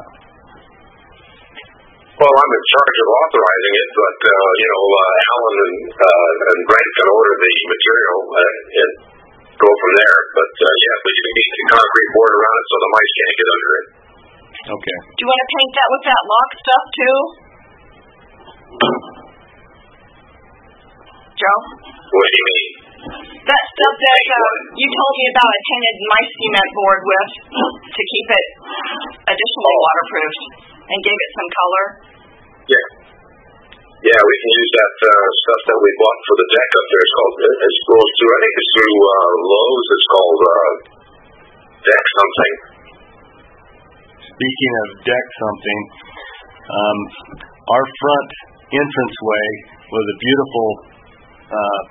Well, I'm in charge of authorizing it, but uh, you know, uh, Alan and uh, and Brent can order the material uh, and go from there. But uh, yeah, we can get the concrete board around it so the mice can't get under it. Okay. Do you want to paint that with that lock stuff too? Joe? What do you mean? That stuff that uh, you told me about, I painted my cement board with to keep it additionally waterproofed and gave it some color. Yeah. Yeah, we can use that uh, stuff that we bought for the deck up there. It's called, it goes through, I think it's through uh, Lowe's. It's called uh, deck something. Speaking of deck something, um, our front entranceway was a beautiful uh,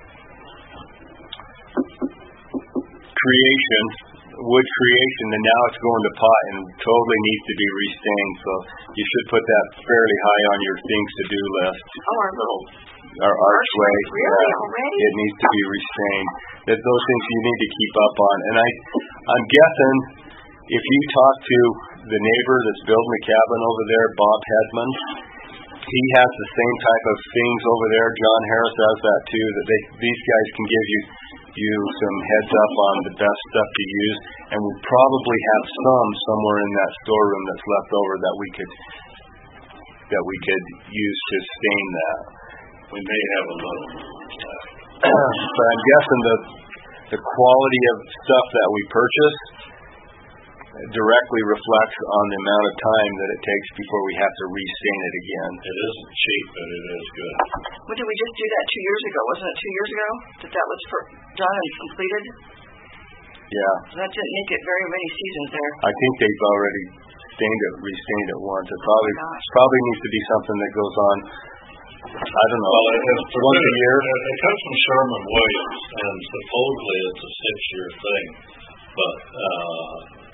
creation, wood creation, and now it's going to pot and totally needs to be restained. So you should put that fairly high on your things to do list. Oh, our little our archway. Really? Yeah, Already? it needs to be restained. That those things you need to keep up on. And I, I'm guessing if you talk to the neighbor that's building the cabin over there, Bob Hedman, he has the same type of things over there. John Harris has that too. That they these guys can give you you some heads up on the best stuff to use, and we probably have some somewhere in that storeroom that's left over that we could that we could use to stain that. We may have a little. But I'm guessing the the quality of stuff that we purchase directly reflects on the amount of time that it takes before we have to restain it again. It isn't cheap, but it is good. What did we just do that two years ago? Wasn't it two years ago that that was for, done and completed? Yeah. So that didn't make it very many seasons there. I think they've already stained it, restained it once. It probably Oh, gosh. probably needs to be something that goes on. I don't know. Well, it, it's once a year. It, it comes from Sherman Williams, and supposedly it's a six-year thing. But uh,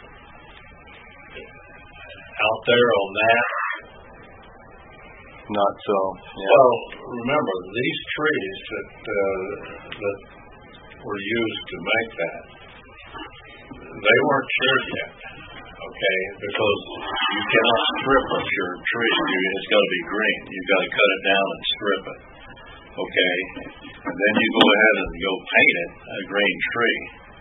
out there on that, Not so. Yeah. well, remember these trees that uh, that were used to make that, they weren't cured yet. Okay, because you cannot strip a cured tree. You, it's got to be green. You've got to cut it down and strip it. Okay, and then you go ahead and go paint it a green tree.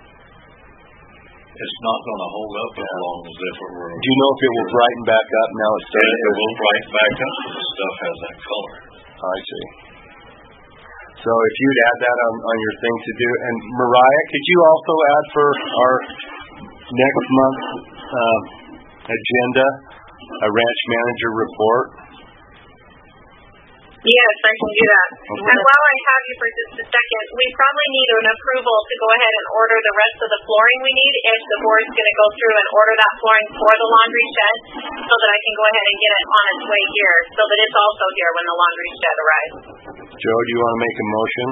It's not going to hold up as long as if it were. Do you know if it will brighten back up now it's And starting it to? will brighten back up because the stuff has that color. I see. So if you'd add that on, on your thing to do, and Mariah, could you also add for our next month's uh, agenda a ranch manager report? Yes, I can do that. Okay. And while I have you for just a second, we probably need an approval to go ahead and order the rest of the flooring we need if the board's going to go through and order that flooring for the laundry shed so that I can go ahead and get it on its way here so that it's also here when the laundry shed arrives. Joe, do you want to make a motion?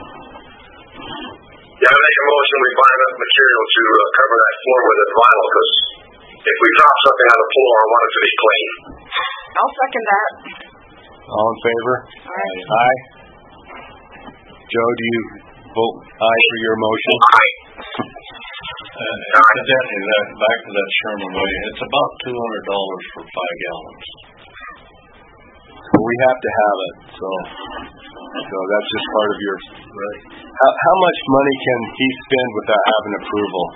Yeah, I make a motion we buy enough material to uh, cover that floor with a vinyl, because if we drop something on the floor, I want it to be clean. I'll second that. All in favor? All right. Aye. Joe, do you vote aye for your motion? Aye. Uh, incidentally, that, back to that Sherman Way, it's about two hundred dollars for five gallons. So we have to have it. So, so that's just part of your. Right. How, how much money can he spend without having approval?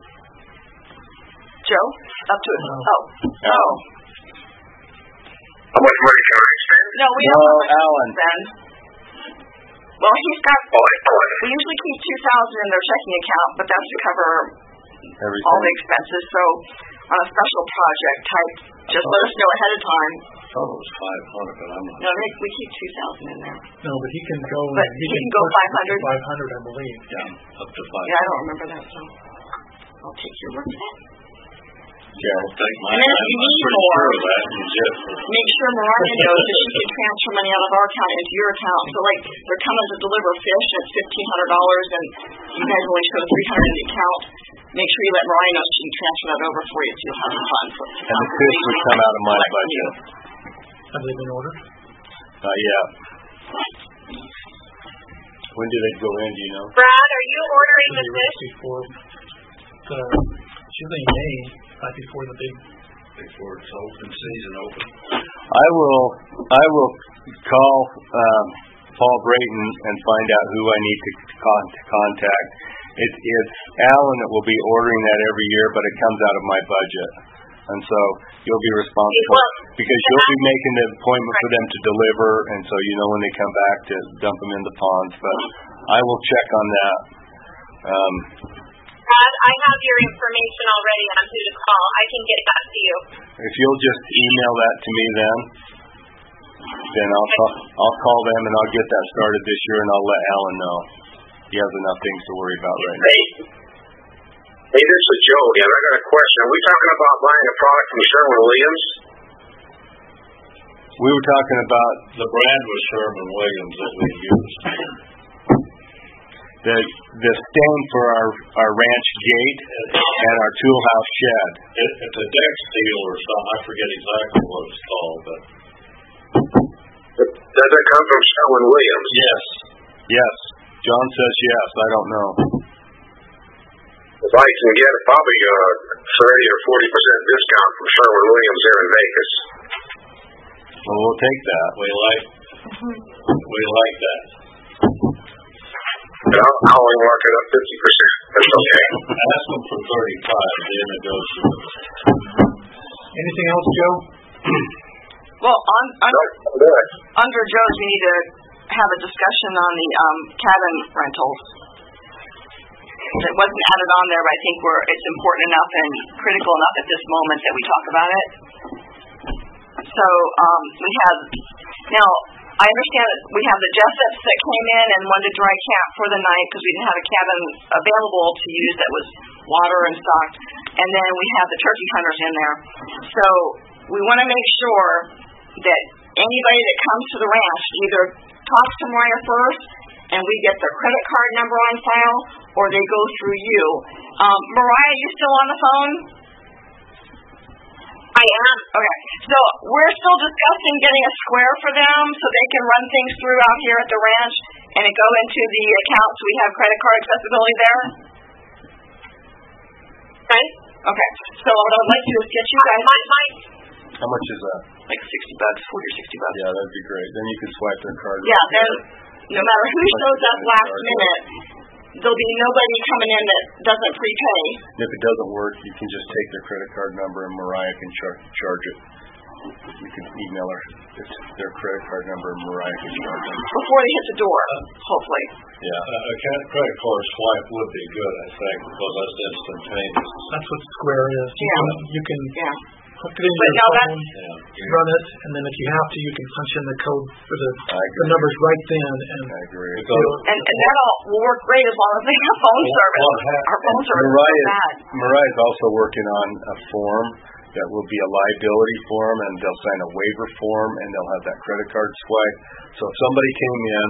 Joe? Up to it. Oh. Al. How much money can I spend? No, we No, don't have much Alan. to spend. Well, he's got, Oh, I thought it. we usually keep two thousand in their checking account, but that's to cover Everything. all the expenses. So on a special project type, just let us know ahead of time. I thought it was five hundred, but I'm not. No, they, we keep two thousand in there. No, but he can go. But he can go five hundred? Five hundred, I believe. Yeah, up to five. Yeah, I don't remember that, so I'll take your word for that. Yeah. I'll take my And then if time. you I'm need pretty more, sure of that. You just, Make sure Mariah knows that she can transfer money out of our account into your account. So like, they're coming to deliver fish, and it's fifteen hundred dollars, and you guys only show three hundred in the account. Make sure you let Mariah know she can transfer that over for you, so you'll have the funds. for it. And the fish would come out of my budget. Have they been ordered? Not yet. When do they go in? Do you know? Brad, are you ordering the Usually fish? Before the, it's usually in May, right before the big. before it's open season open. I will. I will call um, Paul Brayton and find out who I need to con- contact. It, it's Alan that will be ordering that every year, but it comes out of my budget, and so you'll be responsible Well, because you'll be making the appointment for them to deliver, and so you know when they come back to dump them in the ponds. But I will check on that. Um, Brad, I have your information already on who to call. I can get back to you. if you'll just email that to me, then then I'll call, I'll call them and I'll get that started this year, and I'll let Alan know. He has enough things to worry about right now. Hey, hey, this is Joe again. I got a question. Are we talking about buying a product from Sherwin-Williams? We were talking about The brand was Sherman Williams that we used. the the stain for our our ranch gate and our tool house shed. It, it's a deck steel or something. I forget exactly what it's called, but The, Does it come from Sherwin-Williams? Yes. Yes. John says yes. I don't know. If I can get probably a thirty or forty percent discount from Sherwin-Williams here in Vegas. Well, we'll take that. We like, we like that. And I'll, I'll only mark it up fifty percent. That's okay. Ask them for thirty-five, then it goes through. Anything else, Joe? Well, on, under, No, good. under Joe's, we need to have a discussion on the um, cabin rentals. It wasn't added on there, but I think we're it's important enough and critical enough at this moment that we talk about it. So um, we have now. I understand that we have the Jessups that came in and wanted to dry camp for the night because we didn't have a cabin available to use that was water and stocked. And then we have the turkey hunters in there. So we want to make sure that anybody that comes to the ranch either talks to Mariah first and we get their credit card number on file, or they go through you. Um, Mariah, you still on the phone? I am. Okay, so we're still discussing getting a square for them so they can run things through out here at the ranch and it go into the account so we have credit card accessibility there? Okay. Okay, so what I'd like to do is get you guys My, my, How much is that? like sixty bucks, forty or sixty bucks. Yeah, that'd be great. Then you can swipe their card. Yeah, then no matter who shows up last minute, there'll be nobody coming in that doesn't prepay. And if it doesn't work, you can just take their credit card number and Mariah can char- charge it. You can email her it's their credit card number and Mariah can charge it. Before they hit the door, hopefully. Yeah. Uh, a ca- credit card swipe would be good, I think, because that's instantaneous. That's what Square is. You Yeah. can, you can Yeah. hook it in But your now phone, that's- Yeah. run it, and then if you have to, you can punch in the code for the, I agree. the numbers right then. And I agree. Because And, and that all will work great as long as they have phone Well, service. what hap- Our phone service is so Mariah, bad. Mariah's also working on a form that will be a liability form, and they'll sign a waiver form, and they'll have that credit card swipe. So if somebody came in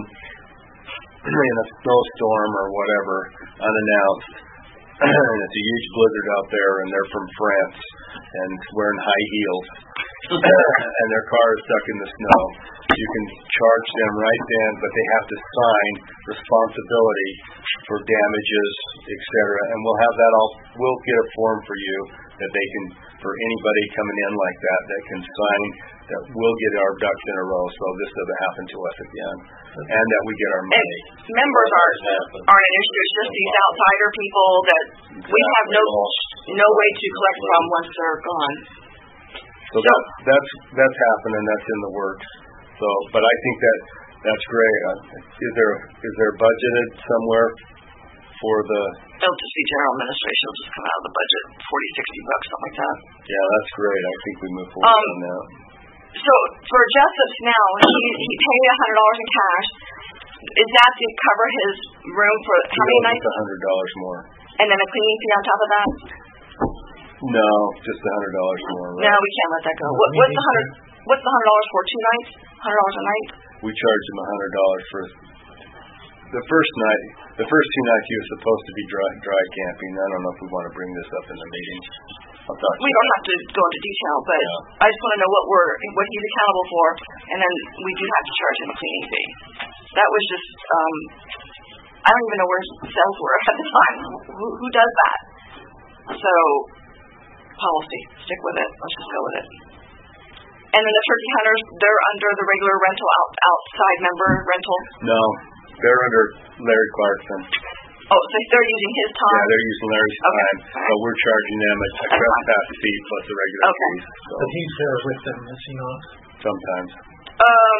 in a snowstorm or whatever, unannounced, and it's a huge blizzard out there, and they're from France and wearing high heels, and their car is stuck in the snow, you can charge them right then, but they have to sign responsibility for damages, et cetera. And we'll have that all. We'll get a form for you that they can, for anybody coming in like that, that can sign that we'll get our ducks in a row, so this doesn't happen to us again, and that we get our And money. members aren't, aren't an issue. It's just these outsider people that we have no no way to collect from once they're gone. So that, that's that's happening. That's in the works. So, but I think that that's great. Uh, is there is there budgeted somewhere for the? It'll just be general administration. It'll just come out of the budget, forty, sixty bucks, something like that. Yeah, that's great. I think we move forward Um, on that. So for Jessup's now, he he paid me a hundred dollars in cash. Is that to cover his room for how many nights? A hundred dollars more. And then a cleaning fee on top of that? No, just a hundred dollars more. Right? No, we can't let that go. What, what's the hundred? What's the hundred dollars for? Two nights? Hundred dollars a night? We charged him a hundred dollars for the first night. The first two nights he was supposed to be dry dry camping. I don't know if we want to bring this up in the meeting. I'll talk. We don't have to go into detail, but Yeah. I just want to know what we're what he's accountable for, and then we do have to charge him a cleaning fee. That was just um, I don't even know where his cells were at the time. Who, who does that? So policy, stick with it. Let's just go with it. And then the turkey hunters, they're under the regular rental out, outside member rental. No, they're under Larry Clarkson. Oh, so they're using his Yeah, time. they're using Larry's Okay. time, but we're charging them a That's fine. trespass fee plus a regular Okay. fee. So but he's there with them, is he not? sometimes. Um,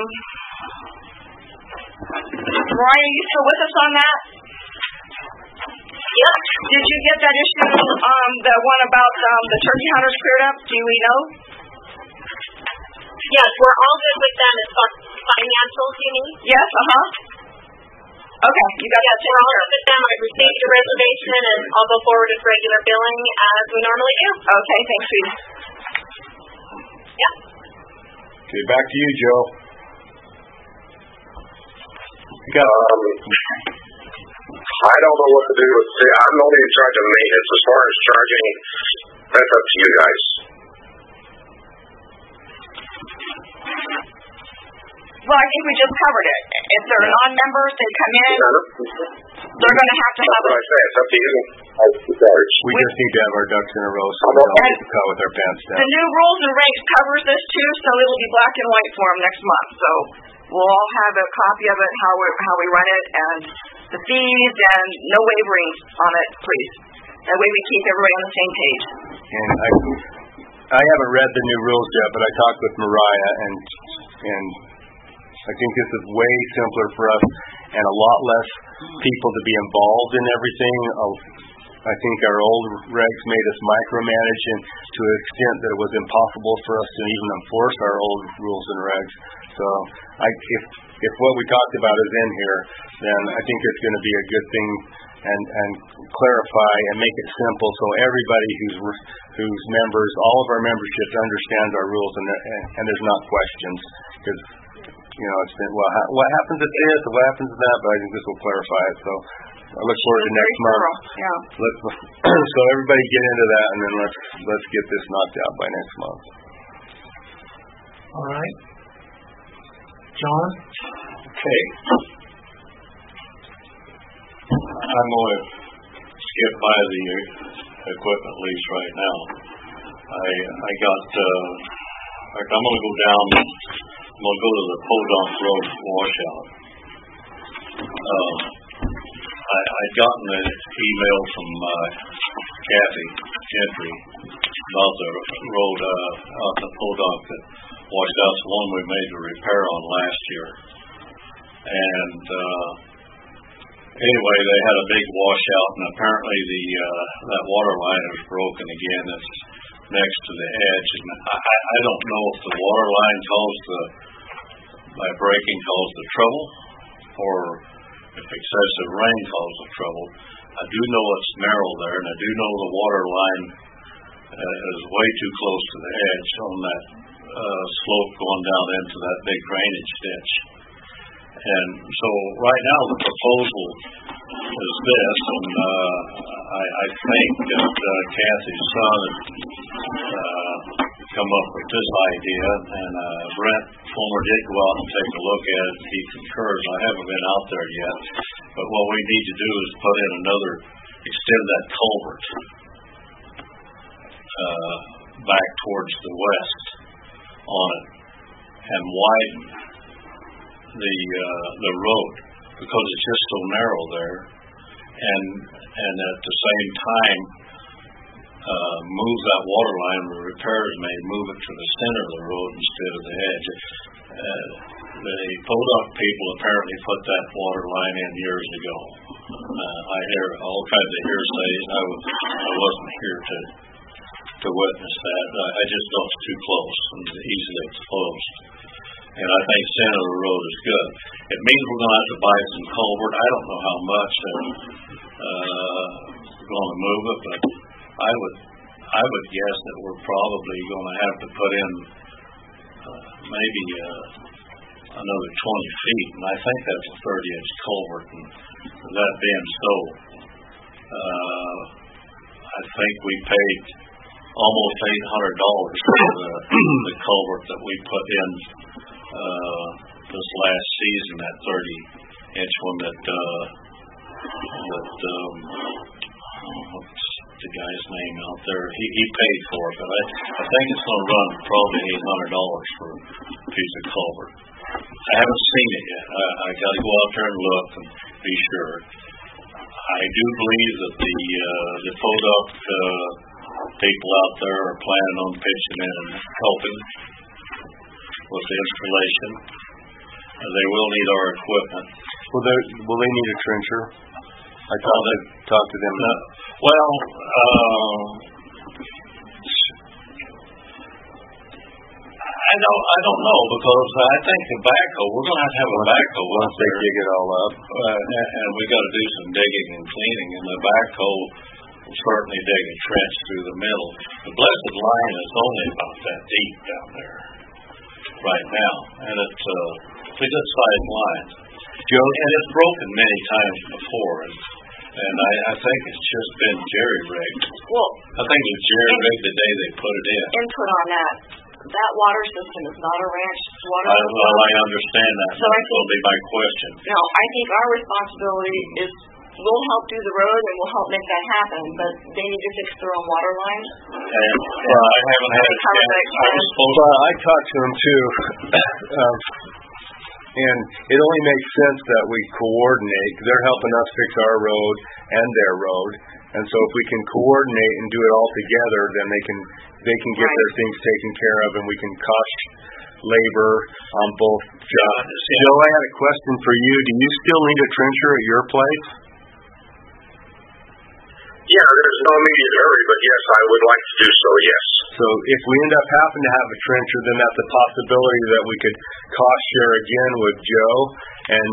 Mariah, you still with us on that? Yep. Did you get that issue, um, the one about um, the turkey hunters cleared up? Do we know? Yes, we're all good with them as far as financials, you mean? Yes, uh-huh. Okay, you got that Yes, we're all taken good with them. I received a reservation, and I'll go forward with regular billing as we normally do. care of? Okay, thank you. Yep. Okay, back to you, Joe. You got Um, I don't know what to do with, see, I'm only in charge of maintenance. As far as charging, that's up to you guys. Well, Well, I think we just covered it. If they're non-members, they come in, they're going to have to That's have what a... I say. It's up to you. As the judge. We just need to have our ducks in a row so we don't get caught with our pants down. The new rules and regs covers this too, so it'll be black and white for them next month. So we'll all have a copy of it, how we how we run it, and the fees, and no wavering on it, please. That way we keep everybody on the same page. And I, I haven't read the new rules yet, but I talked with Mariah, and and I think this is way simpler for us, and a lot less people to be involved in everything. I think our old regs made us micromanage, and to an extent that it was impossible for us to even enforce our old rules and regs. So I, if if what we talked about is in here, then I think it's going to be a good thing, and and clarify and make it simple so everybody who's who's members, all of our memberships, understands our rules, and and there's not questions, because you know it's been well ha- what happens at this and what happens at that, but I think this will clarify it. So I look forward to next month. Yeah. Let's, so everybody get into that, and then let's let's get this knocked out by next month. All right. John? Okay. I'm going to skip by the equipment lease right now. I I got, uh, I'm going to go down, I'm going to go to the Podunk Road washout. Uh, I, I'd gotten an email from uh, Kathy Gentry about the road uh, out to Podunk that washed out, the one we made the repair on last year. And uh, anyway, they had a big washout, and apparently the uh, that water line is broken again. It's next to the edge, and I, I don't know if the water line caused the by breaking caused the trouble, or if excessive rain caused the trouble. I do know it's narrow there, and I do know the water line uh, is way too close to the edge on that uh, slope going down into that big drainage ditch. And so right now the proposal is this, and uh, I, I think that uh, Kathy's son uh, come up with this idea, and uh, Brent Fulmer did go out and take a look at it. He concurs. I haven't been out there yet, but what we need to do is put in another, extend that culvert uh, back towards the west on it, and widen the uh, the road, because it's just so narrow there, and and at the same time uh, move that water line. The repairs may move it to the center of the road instead of the edge. Uh, the Podunk people apparently put that water line in years ago. Uh, I hear all kinds of hearsay. I was I wasn't here to to witness that. I, I just thought it's too close and easily exposed. And I think center of the road is good. It means we're going to have to buy some culvert. I don't know how much they're uh, going to move it, but I would I would guess that we're probably going to have to put in uh, maybe uh, another twenty feet, and I think that's a thirty inch culvert. And that being so, uh, I think we paid almost eight hundred dollars for the, the culvert that we put in Uh, this last season, that thirty inch one that uh, that um, what's the guy's name out there? He he paid for it, but I I think it's going to run probably eight hundred dollars for a piece of culvert. I haven't seen it yet. I, I got to go out there and look and be sure. I do believe that the uh, the Podunk uh, people out there are planning on pitching in and helping with the installation. Uh, they will need our equipment. Will they will they need a trencher? I talked to talk to them. Uh, well, uh, I don't I don't know, because I think the backhoe, we're going to have to have a backhoe once they dig it all up, uh, and, and we got to do some digging and cleaning, and the backhoe will certainly dig a trench through the middle. The blessed line is only about that deep down there right now, and it's uh, it's a good sized line. Joe, and it's broken many times before, and, and I, I think it's just been jerry rigged. Well, I think it was jerry rigged the day they put it in. Input on that. that water system is not a ranch water I, system. well, I understand that. So I That will think- be my question. No, I think our responsibility is we'll help do the road and we'll help make that happen, but they need to fix their own water lines. And, well, I haven't had a How does that chance. I was supposed Well, I talked to him too, um, and it only makes sense that we coordinate. They're helping us fix our road and their road, and so if we can coordinate and do it all together, then they can they can get Right. their things taken care of, and we can cost labor on both jobs. Yeah. Joe, I had a question for you. Do you still need a trencher at your place? Yeah, there's no immediate hurry, but yes, I would like to do so, yes. So if we end up having to have a trencher, then that's a possibility that we could cost share again with Joe. And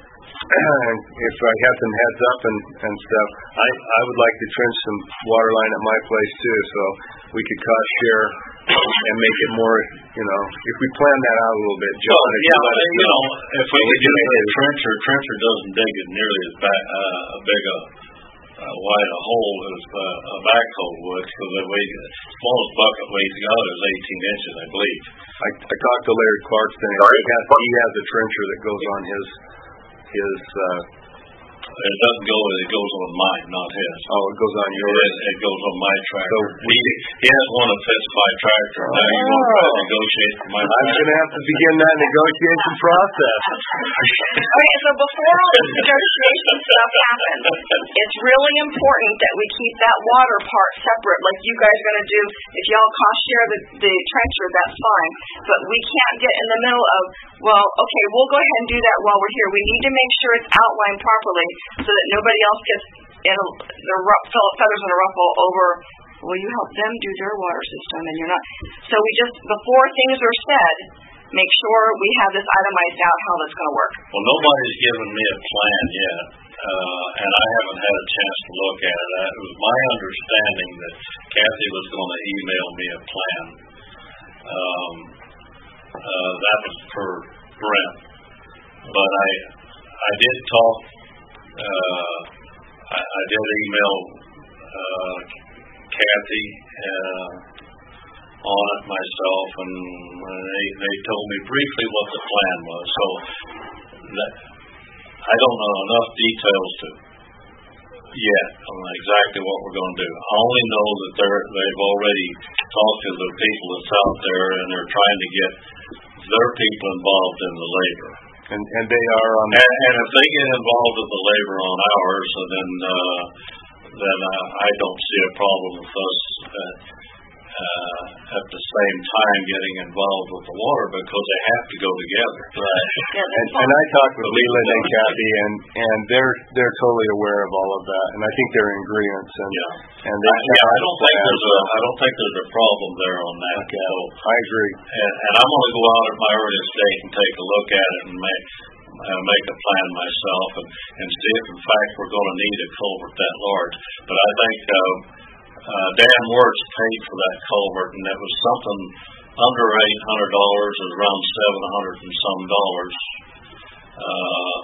if I had some heads up and, and stuff, I, I would like to trench some water line at my place too, so we could cost share and make it more, you know, if we plan that out a little bit, Joe. Well, if yeah, let us you know, if we we could can get make a it- trencher, trencher doesn't dig it nearly as ba- uh, big a uh, wide a hole as uh, a backhoe would, because the way the smallest bucket we've got is eighteen inches, I believe. I, I talked to Larry Clarkson, and Sorry? he has, he has a trencher that goes on his, his, uh, It doesn't go, it goes on mine, not his. oh, it goes on It, yours. it goes on my tractor. So he, he has one that fits my tractor. Now you want to try to Oh. negotiate for my I'm tractor? going to have to begin that negotiation process. Okay, so before all this negotiation stuff happens, it's really important that we keep that water part separate, like you guys are going to do. If y'all cost share the, the trencher, that's fine. But we can't get in the middle of, well, okay, we'll go ahead and do that while we're here. We need to make sure it's outlined properly so that nobody else gets in a, the ru- feathers in a ruffle over, well, you help them do their water system and you're not. So we just, before things are said, make sure we have this itemized out how that's going to work. Well, nobody's given me a plan yet, uh, and I haven't had a chance to look at it. It was my understanding that Kathy was going to email me a plan. Um, uh, that was for Brent, but I, I did talk. Uh, I, I did email uh, Kathy uh, on it myself, and they they told me briefly what the plan was. So that, I don't know enough details to yet on exactly what we're going to do. I only know that they're they've already talked to the people that's out there, and they're trying to get their people involved in the labor. And, and they are on And, and if they get involved with the labor on ours, so then uh, then uh, I don't see a problem with us uh, uh, at the same time getting involved with the water, because they have to go together. right. Yeah, And, that's and fine. I talked with Leland and Kathy, and, and they're they're totally aware of all of that, and I think they're in agreement. And Yeah. and they I, yeah, I don't think there's a I don't think there's a problem there on that. Okay. So, I agree. and, and I'm going to go out at my earliest date and take a look at it and make uh, make a plan myself, and, and see if in fact we're going to need a culvert that large. But I think uh, uh, Dan Wirtz paid for that culvert, and it was something under eight hundred dollars, or around seven hundred and some dollars. Uh,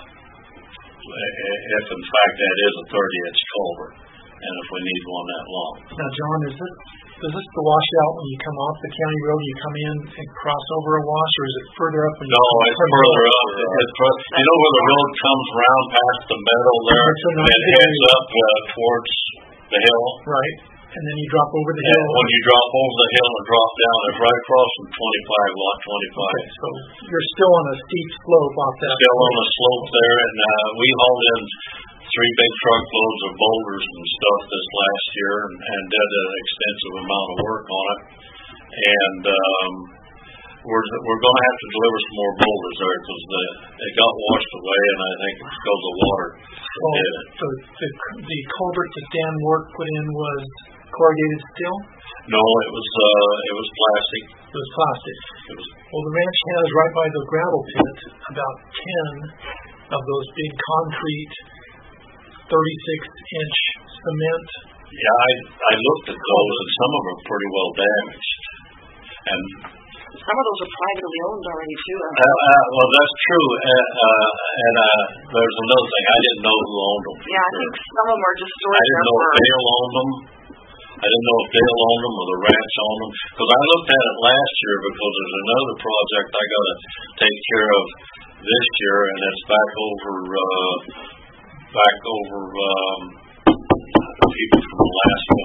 if in fact that is a thirty inch culvert, and if we need one that long. Now, John, is it, is this the washout when you come off the county road, you come in and cross over a wash, or is it further up when you No, come it's from further the- up. It's fur- you know where the road comes around past the meadow there, It's a and nice it heads up uh, towards the hill. Right, and then you drop over the And hill. when you drop over the hill and drop down, it's right across from twenty-five, lot twenty-five. Okay, so you're still on a steep slope off that. Still on the slope there, and uh, we hauled in three big truckloads of boulders and stuff this last year, and, and did an extensive amount of work on it. And um, we're we're going to have to deliver some more boulders there, because the it got washed away, and I think it's because of water. Well, did it. so the, the culvert that Dan Work put in was corrugated steel? No, it was uh, it was plastic. It was plastic. It was Well, the ranch has right by the gravel pit about ten of those big concrete thirty-six inch cement. yeah. I I looked at those, and some of them are pretty well damaged. And Some of those are privately owned already too. Uh, uh, well, that's true, uh, uh, and uh, there's another thing. I didn't know who owned them. Yeah, I think some of them are just I storage didn't there know for. if Dale owned them I didn't know if Dale owned them or the ranch owned them, because I looked at it last year because there's another project I got to take care of this year, and it's back over, uh, back over, um, the people from Alaska.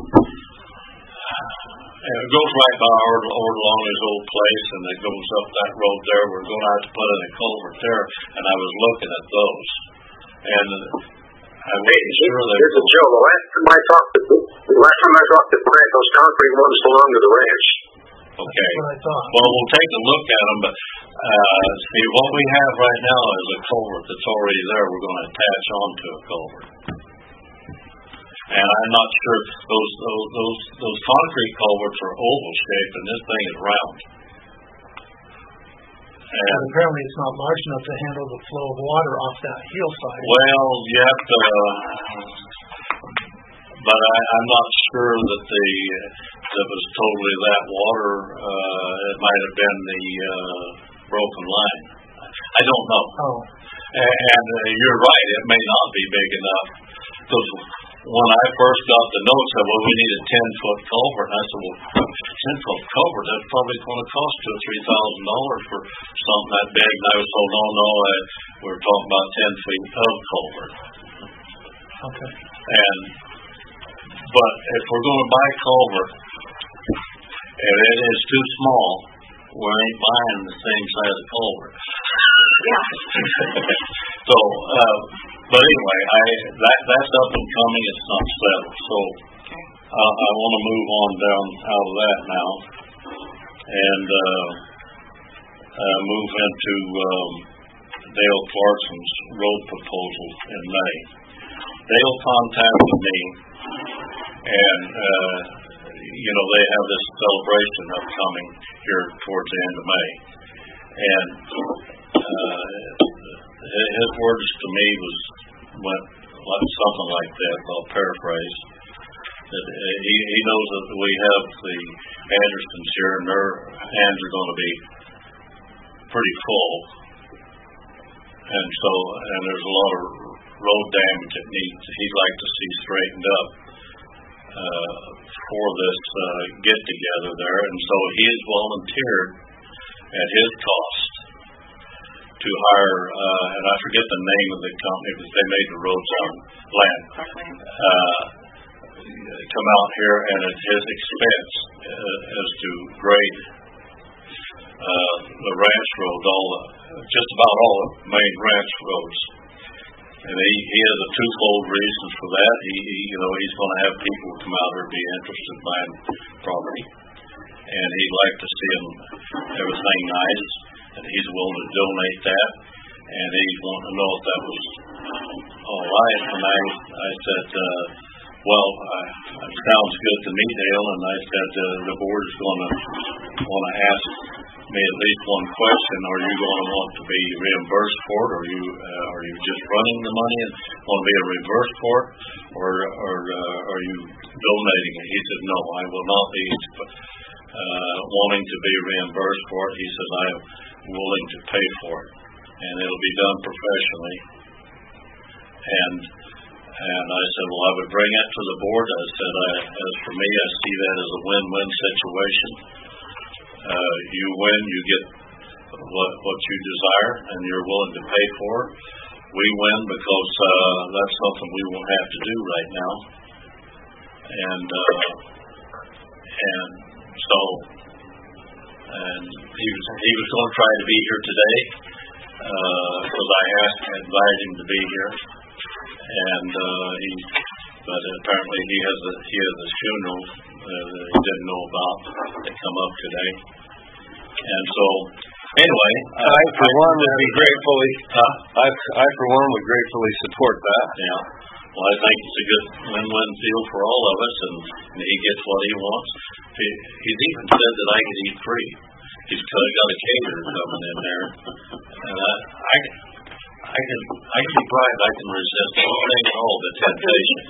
And it goes right by our, over along his old place, and it goes up that road there. We're going to have to put in a culvert there, and I was looking at those. And I wasn't sure that... This is Joe. The last time I talked to, the last time I talked to Brent, those concrete ones belong to the ranch. Okay. That's what I thought. Well, we'll take a look at them, but uh, see, what we have right now is a culvert that's already there. We're going to attach onto a culvert. And I'm not sure, those those those, those concrete culverts are oval shaped, and this thing is round. And apparently it's not large enough to handle the flow of water off that hillside. Well, you have to, uh, but I, I'm not sure that the that was totally that water. Uh, it might have been the uh, broken line. I don't know. Oh. And, and uh, you're right; it may not be big enough. Because when I first got the note, said, "Well, we need a ten foot culvert," and I said, "Well, ten foot culvert? That's probably going to cost two or three thousand dollars for something that big." And I was told, "No, no, I, we're talking about ten feet of culvert." Okay. And but if we're going to buy culvert, and it is too small, we ain't buying the same size of culvert. Yeah. So, uh, but anyway, I that that's up and coming. It's not settled. So uh, I want to move on down out of that now, and uh, uh, move into um, Dale Clarkson's road proposal in May. Dale contacted me, and uh, you know they have this celebration upcoming here towards the end of May, and uh, his words to me was went like something like this. I'll paraphrase. That he he knows that we have the Andersons here, and their hands are going to be pretty full, and so and there's a lot of road damage that needs he'd like to see straightened up uh, for this uh, get together there, and so he has volunteered at his cost to hire, uh, and I forget the name of the company because they made the roads on land, uh, come out here and at his expense uh, as to grade uh, the ranch roads, all the, just about all the main ranch roads. And he, he has a twofold reason for that. He, he you know, he's going to have people come out here be interested in buying property, and he'd like to see them everything nice. And he's willing to donate that, and he's wanting to know if that was all right. And I, I said, uh, well, uh, it sounds good to me, Dale. And I said, uh, the board is going to want to ask me at least one question: are you going to want to be reimbursed for it, or are you uh, are you just running the money and want to be reimbursed for it, or or uh, are you donating it? He said, no, I will not be uh, wanting to be reimbursed for it. He says, I am willing to pay for it, and it'll be done professionally. And and I said, well, I would bring it to the board. I said, I, as for me, I see that as a win-win situation. Uh, you win, you get what what you desire, and you're willing to pay for it. We win because uh, that's something we won't have to do right now. And uh, and so. And he was he was going to try to be here today because uh, I asked advised him to be here, and uh, he but apparently he has a he has a funeral uh, that he didn't know about that come up today, and so anyway, uh, I for I, one would be gratefully huh? I I for one would gratefully support that. Yeah. Well, I think it's a good win-win deal for all of us, and, and he gets what he wants. He, he's even said that I could eat free. He's got a caterer coming in there, and I, I, I can, I can pride I can resist anything at all the temptation.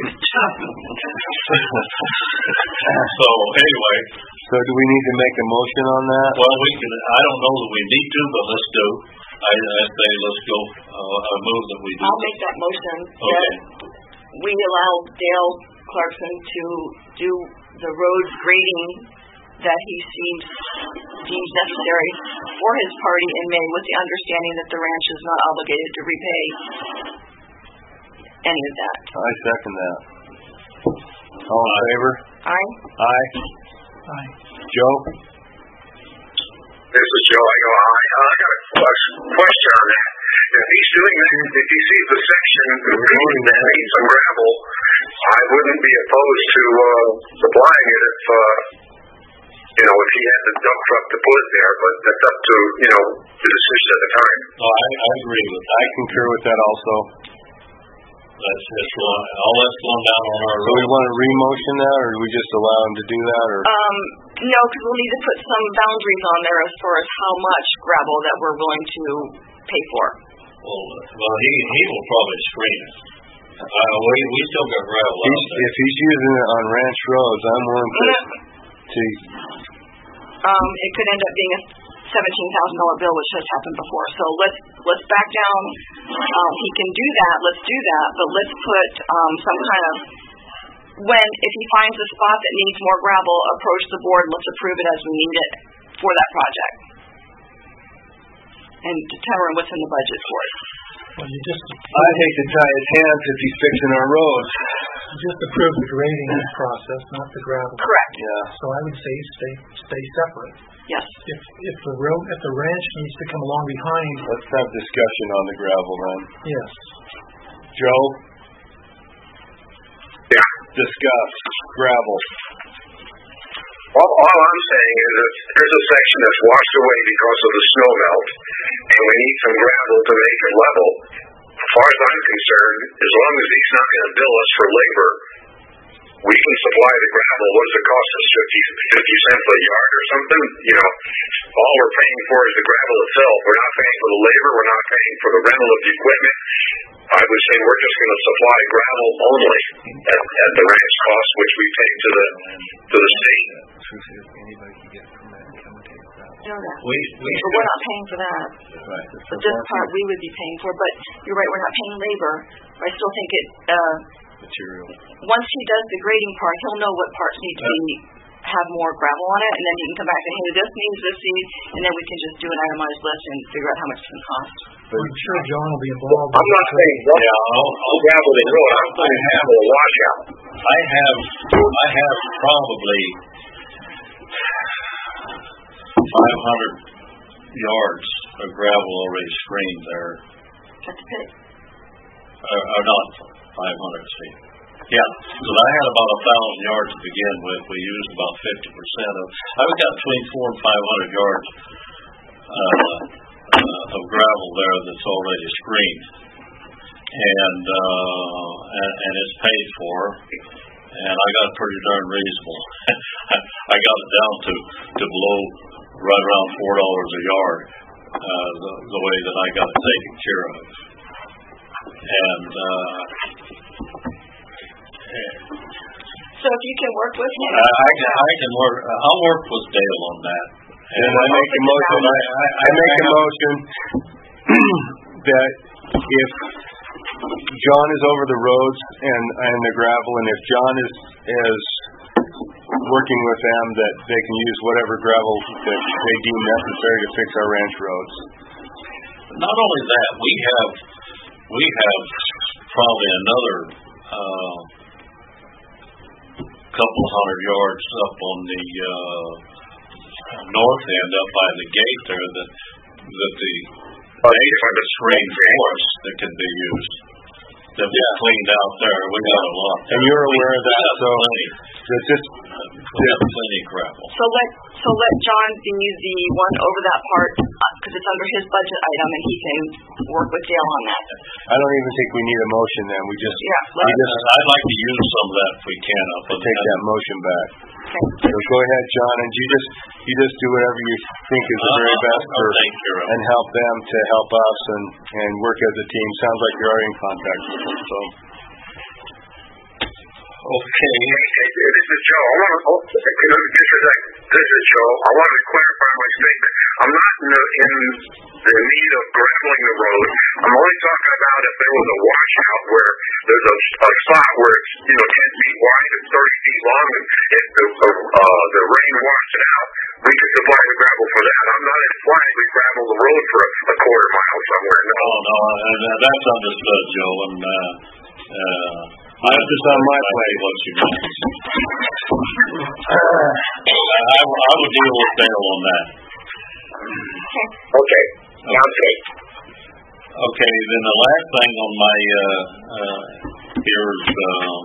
So anyway. So do we need to make a motion on that? Well, we can. I don't know that we need to, but let's do. I, I say let's go. Uh, I move that we do. I'll make that motion. Okay. That we allow Dale Clarkson to do the road grading that he seems deems necessary for his party in May, with the understanding that the ranch is not obligated to repay any of that. I second that. All in favor? Aye. Aye. Aye. Joe? This is Joe. I go, I, I got a question on that. If he's doing that, if he sees the section that needs some gravel, I wouldn't be opposed to uh, supplying it if, uh, you know, if he had the dump truck to put it there, but that's up to, you know, the decision at the time. No, I, I agree with that. I concur with that also. That's just one, all that's going down on our So we road. want to re-motion that, or do we just allow him to do that, or? Um, no, because we'll need to put some boundaries on there as far as how much gravel that we're willing to pay for. Well, well, he, he will probably screen it. Uh, we, we still got gravel out He's, there. if he's using it on ranch roads, I'm willing to, to, Um, it could end up being a seventeen thousand dollar bill, which has happened before. So let's let's back down. Um, he can do that. Let's do that. But let's put um, some kind of when if he finds a spot that needs more gravel, approach the board. Let's approve it as we need it for that project, and determine what's in the budget for it. Well, you just, I'd hate to tie his hands if he's fixing our roads. you just approve the grading process, not the gravel. Correct. Yeah. So I would say stay, stay separate. Yes. If, if the road, if the ranch needs to come along behind, Let's have discussion on the gravel then. yes. Joe? Yeah. Discuss gravel. All, all I'm saying is that there's a section that's washed away because of the snow melt, and we need some gravel to make it level. As far as I'm concerned, as long as he's not going to bill us for labor, we can supply the gravel. What does it cost us? fifty, fifty cents a yard or something? You know, all we're paying for is the gravel itself. We're not paying for the labor. We're not paying for the rental of the equipment. I would say we're just going to supply gravel only at, at the ranch cost, which we pay to the to the state. You know that. We, we But we're not paying for that. Right. But this part we would be paying for. But you're right, we're not paying labor. I still think it. Uh, Material. once he does the grading part, he'll know what parts need to be have more gravel on it, and then he can come back and hey, this needs this needs, and then we can just do an itemized list and figure out how much it's going to cost. But I'm sure John will be involved. I'm not saying rough, Yeah, I'll, I'll gravel the road. I'm saying gravel a washout. I have, I have probably five hundred yards of gravel already screened there. That's a pity. Or, or not five hundred feet. Yeah, because I had about a thousand yards to begin with. We used about fifty percent of. I've got between four and five hundred yards uh, uh, of gravel there that's already screened, and uh, and, and it's paid for. And I got pretty darn reasonable. I got it down to to below right around four dollars a yard. Uh, the, the way that I got it taken care of, and. Uh, So if you can work with him, I, I can, I can work. I'll work with Dale on that. And I make a motion, I, I, I make a motion that if John is over the roads and, and the gravel, and if John is, is working with them, that they can use whatever gravel that they deem necessary to fix our ranch roads. Not only that, we have we have probably another uh, couple hundred yards up on the uh, north end, up by the gate there, that that the nation is screened for us that can be used. That we Yeah. cleaned out there. We got a lot. And you're aware of that, so plenty. it's just, We got plenty of gravel. so let so let John be the one over that part because it's under his budget item, and he can work with Dale on that. I don't even think we need a motion then, we just, Yeah, we let- just I'd like to use some of that if we can. Up in take that motion back. Okay. So go ahead, John, and you just, you just do whatever you think is the very best for, I'll take care of it. and help them to help us and, and work as a team. Sounds like you're already in contact with them, so. Okay. This is Joe. I want to, oh, this is, this is Joe. I want to clarify my statement. I'm not in the, in the need of graveling the road. I'm only talking about if there was a washout where there's a, a spot where it's, you know, ten feet wide and thirty feet long, and if the, uh, the rain washed it out, we could supply the gravel for that. I'm not implying we gravel the road for a, a quarter mile somewhere. No, oh, no, uh, that's understood, Joe, and uh, uh, I'm just on my plate. What you meant. uh, I, I would deal with Dale on that. Okay, sounds good. Okay, then the last thing on my uh, uh, here is um,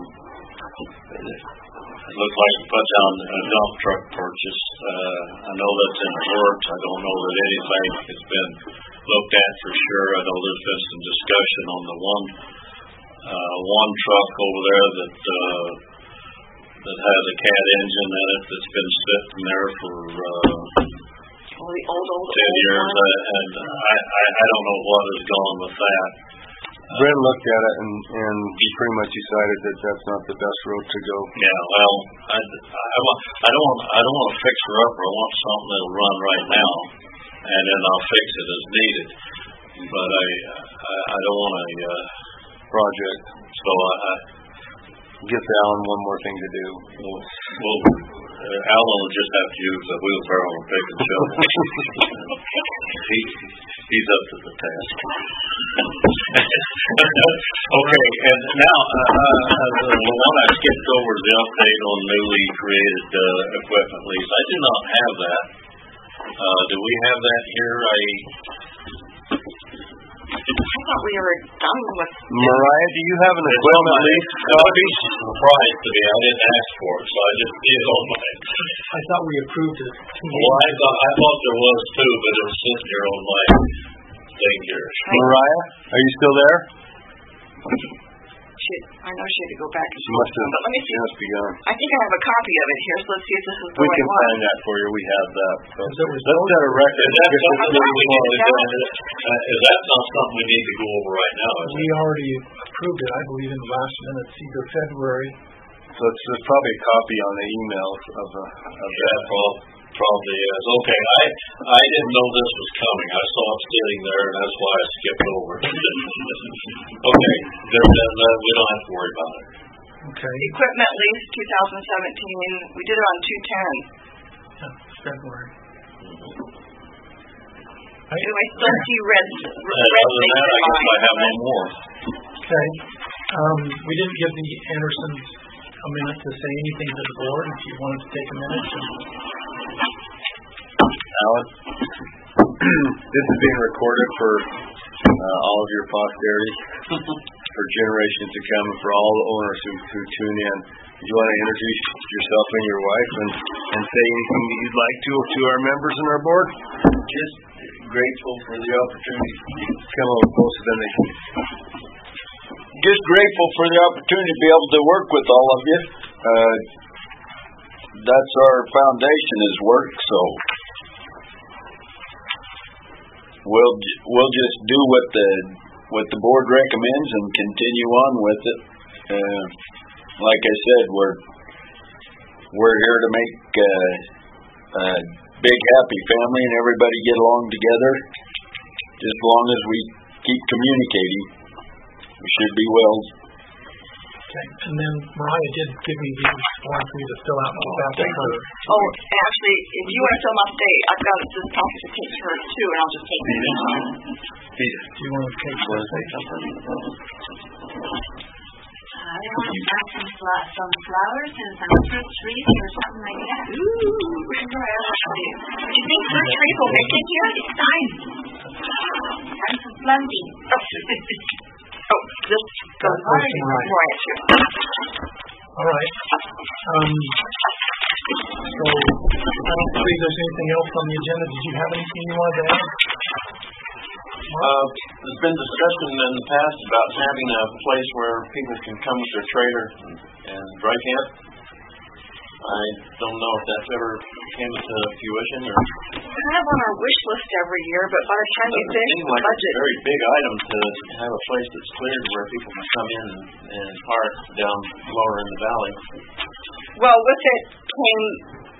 it looks like a put down a dump truck purchase. Uh, I know that's in the works. I don't know that anything has been looked at for sure. I know there's been some discussion on the one uh, one truck over there that uh, that has a cat engine in it that's been sitting there for uh, Oh, the old, old, ten old years, one. uh, and I, I I don't know what has gone with that. Brent looked at it and, and he pretty much decided that that's not the best road to go. Yeah, well, I, I, want, I don't want I don't want to fix her up. I want something that'll run right now, and then I'll fix it as needed. But I I, I don't want a uh, project. So I, I gives Alan one more thing to do. Well, well uh, Alan will just have to use a wheelbarrow and pick and shovel. he, he's up to the task. Okay, and now uh, uh, the one I skipped over is the update on newly created uh, equipment lease. I do not have that. Uh, do we have that here? I I thought we were done with. Mariah, do you have an equipment lease copy? Surprised to me, I didn't ask for it, so I just did it on my. I thought we approved it. Well, I thought I thought there was too, but it was sitting here on my thing here. Mariah, are you still there? She, I know she had to go back. And She must have. but let me see. She must be gone. I think I have a copy of it here, so let's see if this is the We right can one. find that for you. We have that. So Is it let's set a record. Is that Get this something moving we need to forward. do? Uh, is that not something we need to go over right now? Is We it? already approved it, I believe, in the last minutes, either February. So it's, there's probably a copy on the emails of the. Of Yeah, that. prob- probably is. Okay, I I didn't know this was coming. I saw it sitting there, and that's why I skipped over it. Okay, there, then uh, we don't have to worry about it. Okay. Equipment lease twenty seventeen. We did it on two ten. Yeah, February. Do I still see red, And red other than things that, I in guess I have no mine? more. Okay. Um, we didn't give the Andersons a minute to say anything to the board. If you wanted to take a minute. Alan, this is being recorded for uh, all of your posterity, for generations to come, and for all the owners who, who tune in. Do you want to introduce yourself and your wife and, and say anything that you'd like to to our members and our board? Just grateful for the opportunity. Come a little closer than they can. Just grateful for the opportunity to be able to work with all of you. Uh, that's our foundation is work, so we'll we'll just do what the what the board recommends and continue on with it. Uh, like I said, we're we're here to make uh, a big happy family and everybody get along together. Just as long as we keep communicating, we should be well. Okay. And then Mariah did give me these forms for you to fill out and get back to her. Oh, actually, if you want to fill them out today, I've got this packet to take to her too, and I'll just take them in time. Do you want to take this? I want to buy some, fla- some flowers and some fruit trees or something like that. Ooh. Do you think fruit trees will make it here? It's time. And some planting. Oh, this goes That goes to right Mariah. Mariah too. All right. Um, so I don't believe there's anything else on the agenda. Did you have anything you wanted to add? Uh, there's been discussion in the past about having a place where people can come with their trailer and, and dry camp. I don't know if that's ever came to fruition or. We have on our wish list every year, but by the time we It finish seems the like it's a budget, very big item to have a place that's cleared where people can come in and, and park down lower in the valley. well, with it came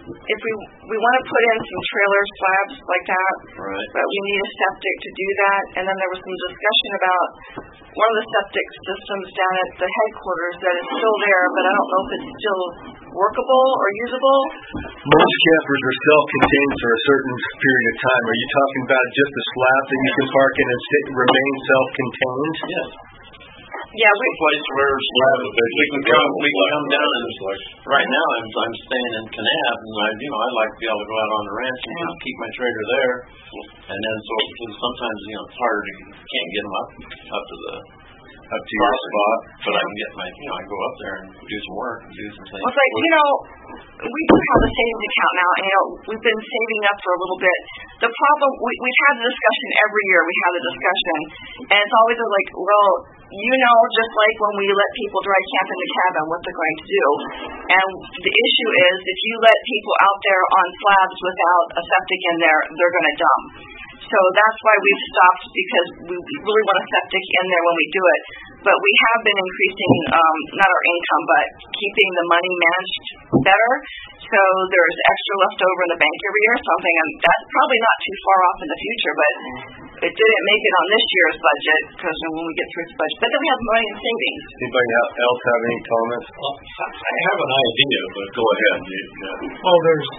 if we we want to put in some trailer slabs like that, Right. but we need a septic to do that. And then there was some discussion about one of the septic systems down at the headquarters that is still there, but I don't know if it's still workable or usable. Most campers are self-contained for a certain period of time. Are you talking about just a slab that you can park in and sit, remain self-contained? Yes. Yeah, we, A place where slab, we can come, we can come down and, right now, I'm, I'm staying in Kanab, and I, you know, I'd like to be able to go out on the ranch and just keep my trailer there. And then, so, cause sometimes, you know, it's harder to, can't get them up, up to the, up to your spot, but I can get my, you know, I can go up there and do some work and do some things. Well, it's like, you know, we do have a savings account now, and, you know, we've been saving up for a little bit. The problem, we, we've had the discussion every year, we have the discussion, and it's always like, well, you know, just like when we let people dry camp in the cabin, what they're going to do. And the issue is, if you let people out there on slabs without a septic in there, they're going to dump. So that's why we've stopped, because we really want a septic in there when we do it. But we have been increasing, um, not our income, but keeping the money managed better. So there's extra left over in the bank every year, something, and that's probably not too far off in the future, but it didn't make it on this year's budget, because when we get through this budget. But then we have money in savings. Anybody else have any comments? Well, I have an idea, but go ahead. You, uh, Well, there's,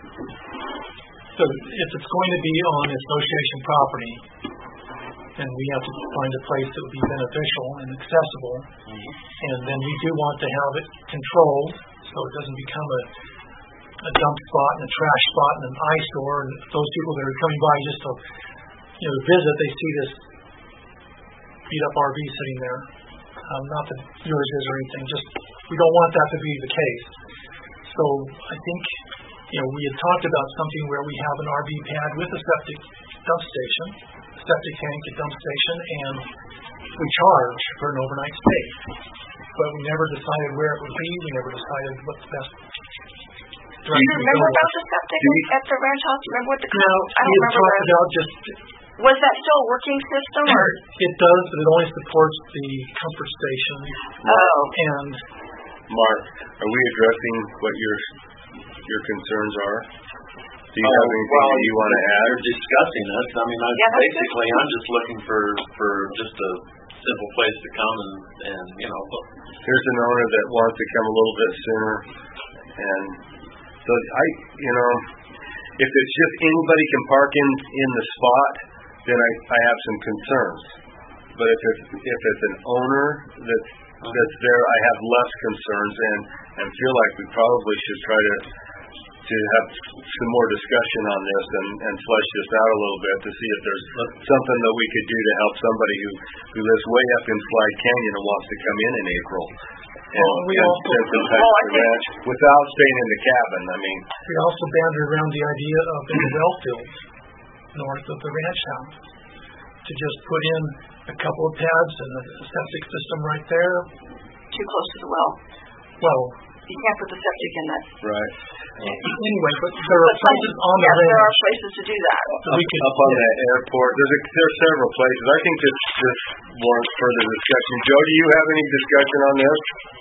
so if it's going to be on association property, then we have to find a place that would be beneficial and accessible. Mm-hmm. And then we do want to have it controlled, so it doesn't become a, a dump spot and a trash spot and an eyesore. And those people that are coming by just to, you know, visit, they see this beat up R V sitting there. Um, not that yours is or anything, just we don't want that to be the case. So I think, you know, we had talked about something where we have an R V pad with a septic dump station, septic tank, a dump station, and we charge for an overnight stay. But we never decided where it would be. We never decided what's best. Do you remember about the septic at the ranch house? Remember what the No, I don't we had remember talked that. about just. Was that still a working system, or? It does, but it only supports the comfort station. Oh. And Mark, are we addressing what your your concerns are? Do you Oh, have anything well, that you want to add? You're discussing it. I mean, I, Yeah, that's basically, I'm just looking for, for just a simple place to come and, and you know. Here's an owner that wants to come a little bit sooner, and so I, you know, if it's just anybody can park in in the spot, then I, I have some concerns. But if it's if it's an owner that's that's there, I have less concerns, and and feel like we probably should try to to have some more discussion on this and, and flesh this out a little bit to see if there's something that we could do to help somebody who, who lives way up in Slide Canyon and wants to come in in April and, Well, we and also- spend some time Well, I at the think- ranch without staying in the cabin. I mean, we also bandied around the idea of a well field north of the ranch house to just put in a couple of pads and a septic system right there. Too close to the well. Well, You can't put the septic in that. right. anyway, but there are But some, places on the yes, there are range places to do that. that we could. Up on the airport, there's a, there's several places. I think this this warrants further discussion. Joe, do you have any discussion on this?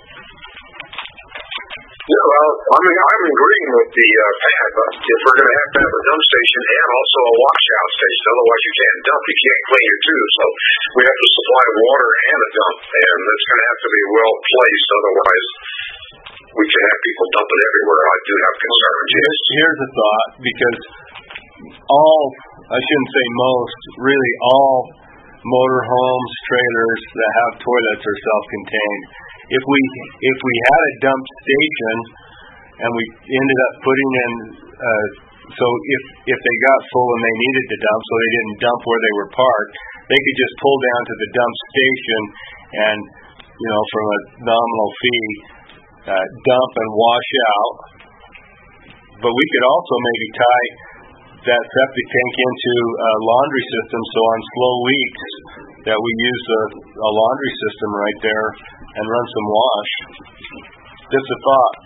Yeah, well, I mean, I'm agreeing with the uh, pad, but if we're going to have to have a dump station and also a washout station, otherwise you can't dump, you can't clean your tubes. So we have to supply water and a dump, and it's going to have to be well placed, otherwise we can have people dumping everywhere. I do have concerns, yes. Here's a thought, because all, I shouldn't say most, really all motorhomes, trailers that have toilets are self-contained. If we if we had a dump station and we ended up putting in, uh, so if if they got full and they needed to dump, so they didn't dump where they were parked, they could just pull down to the dump station and, you know, from a nominal fee, uh, dump and wash out. But we could also maybe tie that septic tank into a laundry system, so on slow weeks that we use a, a laundry system right there and run some wash. Just a thought.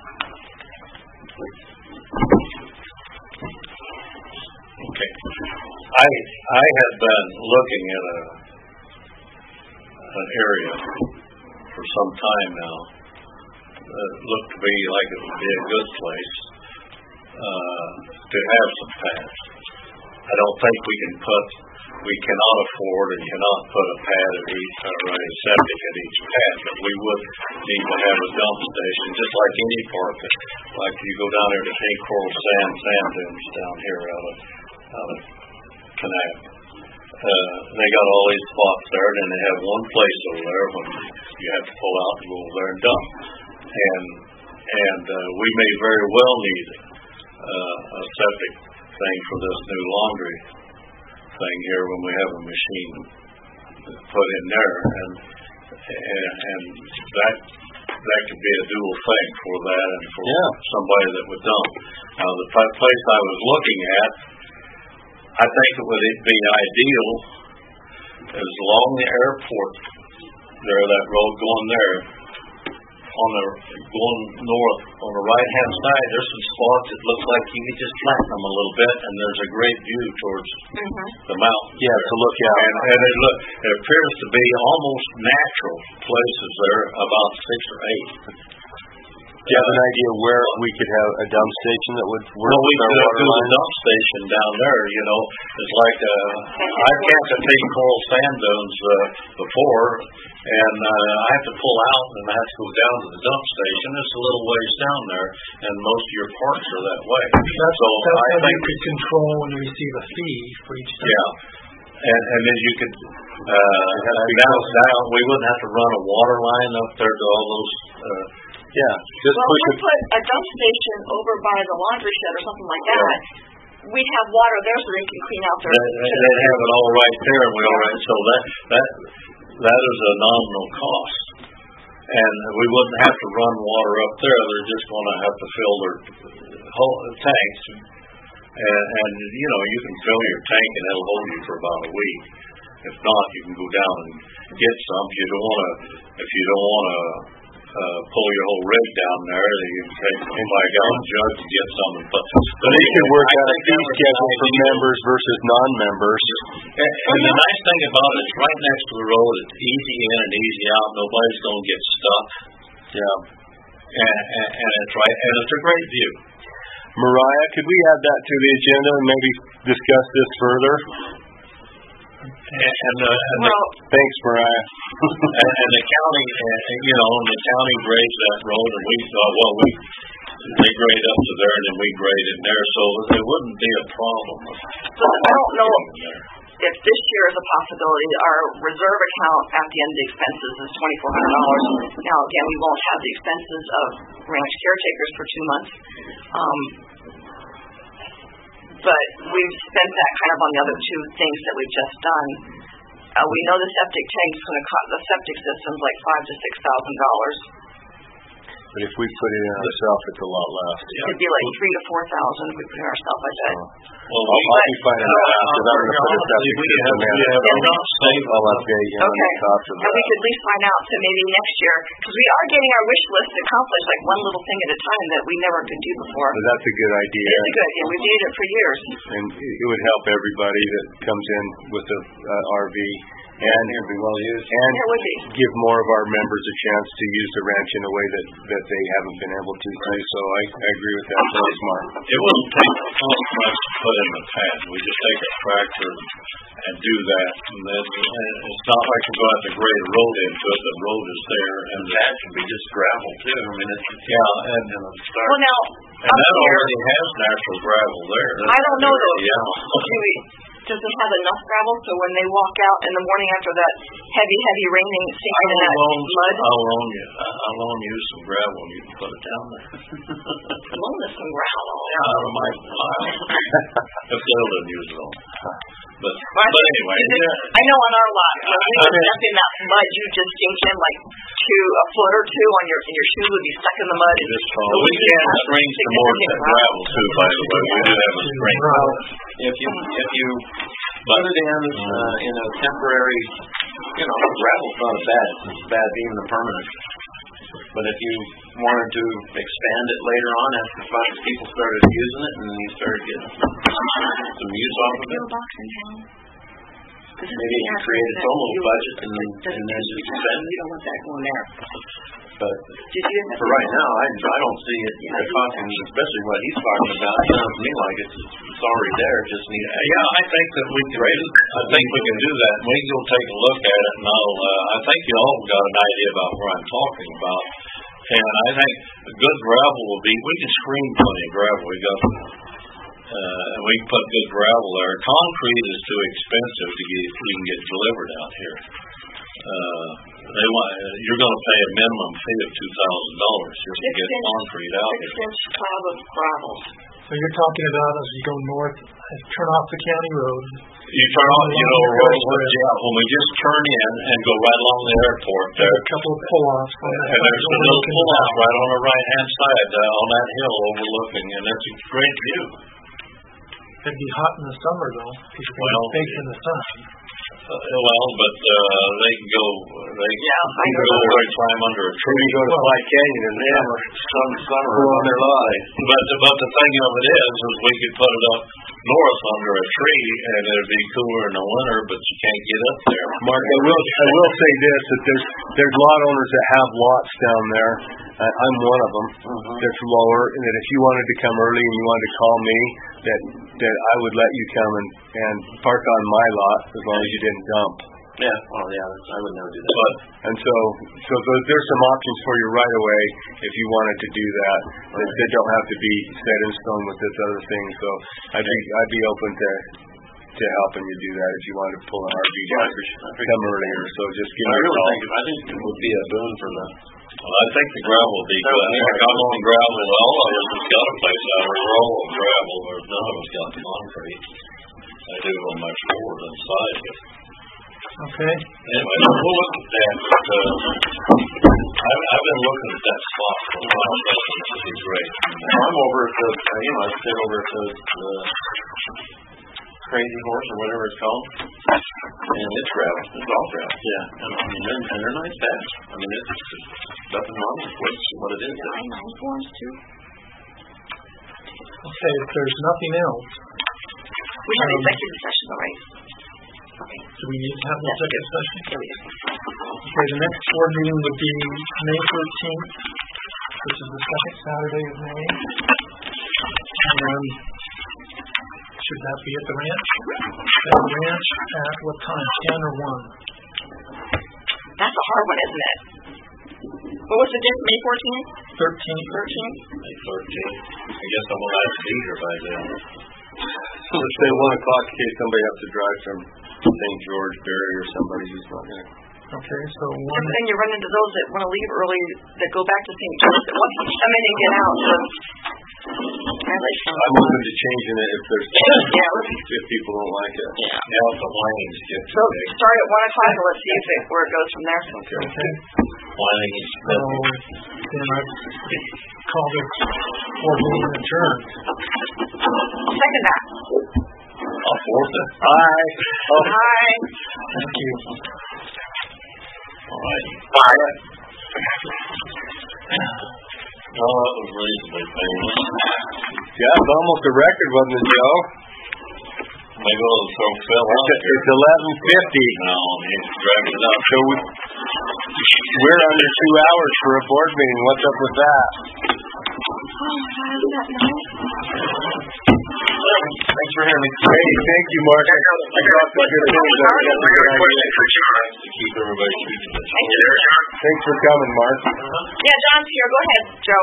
Okay. I I have been looking at a an area for some time now that looked to me like it would be a good place. uh, to have some pads. I don't think we can put, we cannot afford and cannot put a pad at each, or a septic at each pad, but we would need to have a dump station, just like any park. Like you go down there to Pink Coral Sand, sand dunes down here out of, out of Canal. Uh, they got all these spots there, and then they have one place over there when you have to pull out and go over there and dump. And, and, uh, we may very well need, uh, a septic thing for this new laundry thing here when we have a machine put in there, and and, and that that could be a dual thing for that and for yeah. somebody that would dump. Now the place I was looking at, I think it would be ideal as along the airport there, that road going there, on the going north on the right hand side, there's some spots that look like you could just flatten them a little bit, and there's a great view towards mm-hmm. the mountains. Yeah, to look out. And, and it look it appears to be almost natural places there, about six or eight. Do you have an idea where we could have a dump station that would work? Well, we with our could water do line? a dump station down there. You know, it's like uh, I've camped at Pink Coral Sand Dunes uh, before, and uh, I have to pull out and I have to go down to the dump station. It's a little ways down there, and most of your parks are that way. That's, so that's I how think you could control when you receive a fee for each dump. Yeah. And, and then you could, uh, down, down, we wouldn't have to run a water line up there to all those, uh, yeah, just well, push we it. put a dump station over by the laundry shed or something like that. Yeah. We'd have water there so they can clean out their. They, they'd have it all right there, and we already so that that that is a nominal cost, and we wouldn't have to run water up there. They're just going to have to fill their whole tanks, and, and you know you can fill your tank and it'll hold you for about a week. If not, you can go down and get some. If you don't want to, if you don't want to. Uh, pull your whole rig down there, you can take a five gallon jug to get some. But, but you can work out a fee schedule for members versus non-members. And, and the nice thing about it, it's right next to the road. It's easy in and easy out. Nobody's going to get stuck. Yeah, and, and, and it's right, and it's a great view. Mariah, could we add that to the agenda and maybe discuss this further? And, and, uh, and well, the, thanks, Mariah. and, and the county, uh, you know, and the county grades that road, and we thought, well, we they grade up to there, and then we grade it there, so it wouldn't be a problem. So I don't know if this year is a possibility. Our reserve account at the end of the expenses is twenty-four hundred dollars. Now, again, we won't have the expenses of ranch caretakers for two months. Um, But we've spent that kind of on the other two things that we've just done. Uh, we know the septic tank's going to cost, the septic system's like five to six thousand dollars. But if we put it in ourselves, it's a lot less. Yeah. It'd be like three to four thousand if we put it in ourselves, I bet. Well, I'll, I'll be finding that out because I'm going to put a septic system in. I'll update you on okay. the cost of that. And we could at least find out to maybe next year, because we are getting our wish list accomplished, like one little thing at a time that we never could do before. But that's a good idea. It is a good idea. We've needed it for years. And it would help everybody that comes in with the uh, R V. And it'd be well used. And it would be. give more of our members a chance to use the ranch in a way that, that they haven't been able to. Right. So I, I agree with that. Very smart. It wouldn't take much to put in the pad. We just take a tractor and do that. And then, and it's not like we're going to have to grade a road into it. The road is there, and that can be just gravel too. I mean, it's yeah, and, and it's start. Well, now and that here, already has natural gravel there. That's I don't know though. Yeah. Maybe, does it have enough gravel so when they walk out in the morning after that heavy, heavy raining, sinking in that loan, mud? I'll loan you. I'll loan you some gravel. You can put it down there. Loan us some gravel. Yeah, out of my pile. If they don't use it all. But, but anyway, yeah. I know on our lot, when we were stuck in that mud, you just sink in like two, a foot or two on your, and your shoes would be stuck in the mud. Just so we can string some more of that gravel too, by the way. We do have a string. If you, if you put it in, uh, in a temporary, you know, gravel's not bad. It's bad being the permanent. But if you wanted to expand it later on after five people started using it and you started getting some use off of it. maybe it can create its own little budget and, and then just spend. You don't want that going there. But Did you end up for right now, I, I don't see it Yeah, costing, especially what he's talking about. It sounds to me like it's, it's already there. It just needs. Yeah, I think that we can. Do, I think we can do that. We can go take a look at it, and I'll. Uh, I think you all got an idea about what I'm talking about. And I think a good gravel will be. We can screen plenty of gravel. We got. Uh, and we can put good gravel there. Concrete is too expensive to get. We can get delivered out here. Uh, they want. Uh, you're going to pay a minimum fee of two thousand dollars just to get concrete out Six here. inch slab of gravel. So you're talking about as you go north, turn off the county road. You turn on, you know, road, yeah, when we just turn in and go right along the airport there. There's a couple of pull-offs. And there's a little pull-off right on the right-hand side uh, on that hill overlooking, and it's a great view. It'd be hot in the summer though, because you're going Well, to bake in the sun. Uh, well, but uh, they can go, they Yeah, I can know go that. there and climb under a tree. Go to White Canyon in the summer, sun, summer on their lives. But, but the thing of it is, is we could put it up north under a tree, and it'd be cooler in the winter, but you can't get up there. Mark, I will I will say this, that there's there's lot owners that have lots down there. Uh, I'm one of them. Mhm. That's lower, and that if you wanted to come early and you wanted to call me, that that I would let you come and and park on my lot as long as you didn't dump. Yeah, oh yeah, that's, I would never do that. But and so so th- there's some options for you right away if you wanted to do that. That, that don't have to be set in stone with this other thing. So I'd be I'd be open to to helping you do that if you wanted to pull an R V Yeah, I down. appreciate- I Come appreciate earlier. So just give I me a really call. think I think it would be a boon for the. Well, I think the gravel will be good. I think the concrete gravel, all of us has got a place out of a roll of gravel, where none of us got concrete. I do on my floor inside. Okay. Anyway, we'll look at that. But, uh, I've, I've been looking at that spot for a while. That would be great. I'm over at the, uh, you know, I sit over at the, the Crazy Horse or whatever it's called, and it's gravel. It's all gravel. Yeah, and I mean, they're, and they're nice paths. I mean, it's nothing wrong with what's, what it is. I nine forms too. Okay, if there's nothing else, We have Um, executive session, all right? Okay. do we need to have an executive session? There we go. Okay, the next board meeting would be May thirteenth, which is the second Saturday of May. And should that be at the ranch? At the ranch at what time, ten or one? That's a hard one, isn't it? What was the date, May fourteenth? Thirteenth. Thirteenth? May thirteenth. I guess I'm gonna have to be here by then. Let's say one o'clock in case somebody has to drive from Saint George, Barry, or somebody who's not there. Okay, so And one, then you run into those that want to leave early, that go back to Saint George, that want to come in and get out. So, I like some. I'm open to changing it if there's Yeah, let's, if people don't like it. yeah. Now the lanes get So too big. start at one o'clock and let's see if it, where it goes from there. okay, Lining is so then I call the board meeting adjourned. Second that. I'll fourth it. Aye. Oh, Hi. Thank you. All right. Bye. Well, that was reasonably painless. yeah, it's almost a record, wasn't it, Joe? Maybe I'll throw Phil out It's, here. it's eleven fifty. No, he's dragging it up. So we, we're under two hours for a board meeting. What's up with that? Oh, isn't that nice? Thanks for having me. Hey, thank you, Mark. I got, I got some good things. I got a question for John. To keep everybody treated. You there, John? Thanks for coming, Mark. Yeah, John's here. Go ahead, Joe.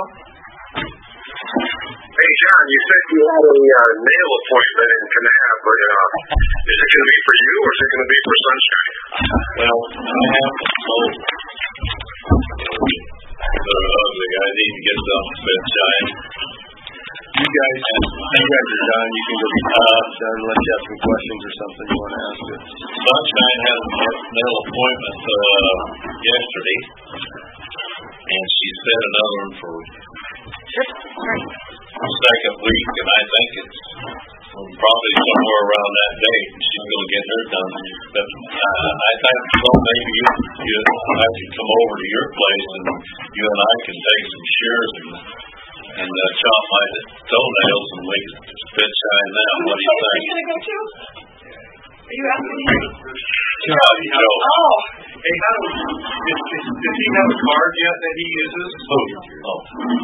Hey, John, you said you had a uh, nail appointment in Kanab, but uh, is it going to be for you or is it going to be for Sunshine? Well, I have to slow. They're ugly. I need to get them to bedtime. You guys, you guys are done. You can go be uh, done unless you have some questions or something you want to ask us. Sunshine had a nail appointment uh, yesterday, and she set another one for the second week, and I think it's probably somewhere around that date. She's going to get her done. But uh, I think so. Maybe you, you, I could come over to your place, and you and I can take some shears and and uh, chop my toenails, and we can spit shine them. What do you think? Are you going to go to? Are you asking me? Joe. Joe. Oh. Hey, how do does, does, does he have a card yet that he uses? Oh. Oh.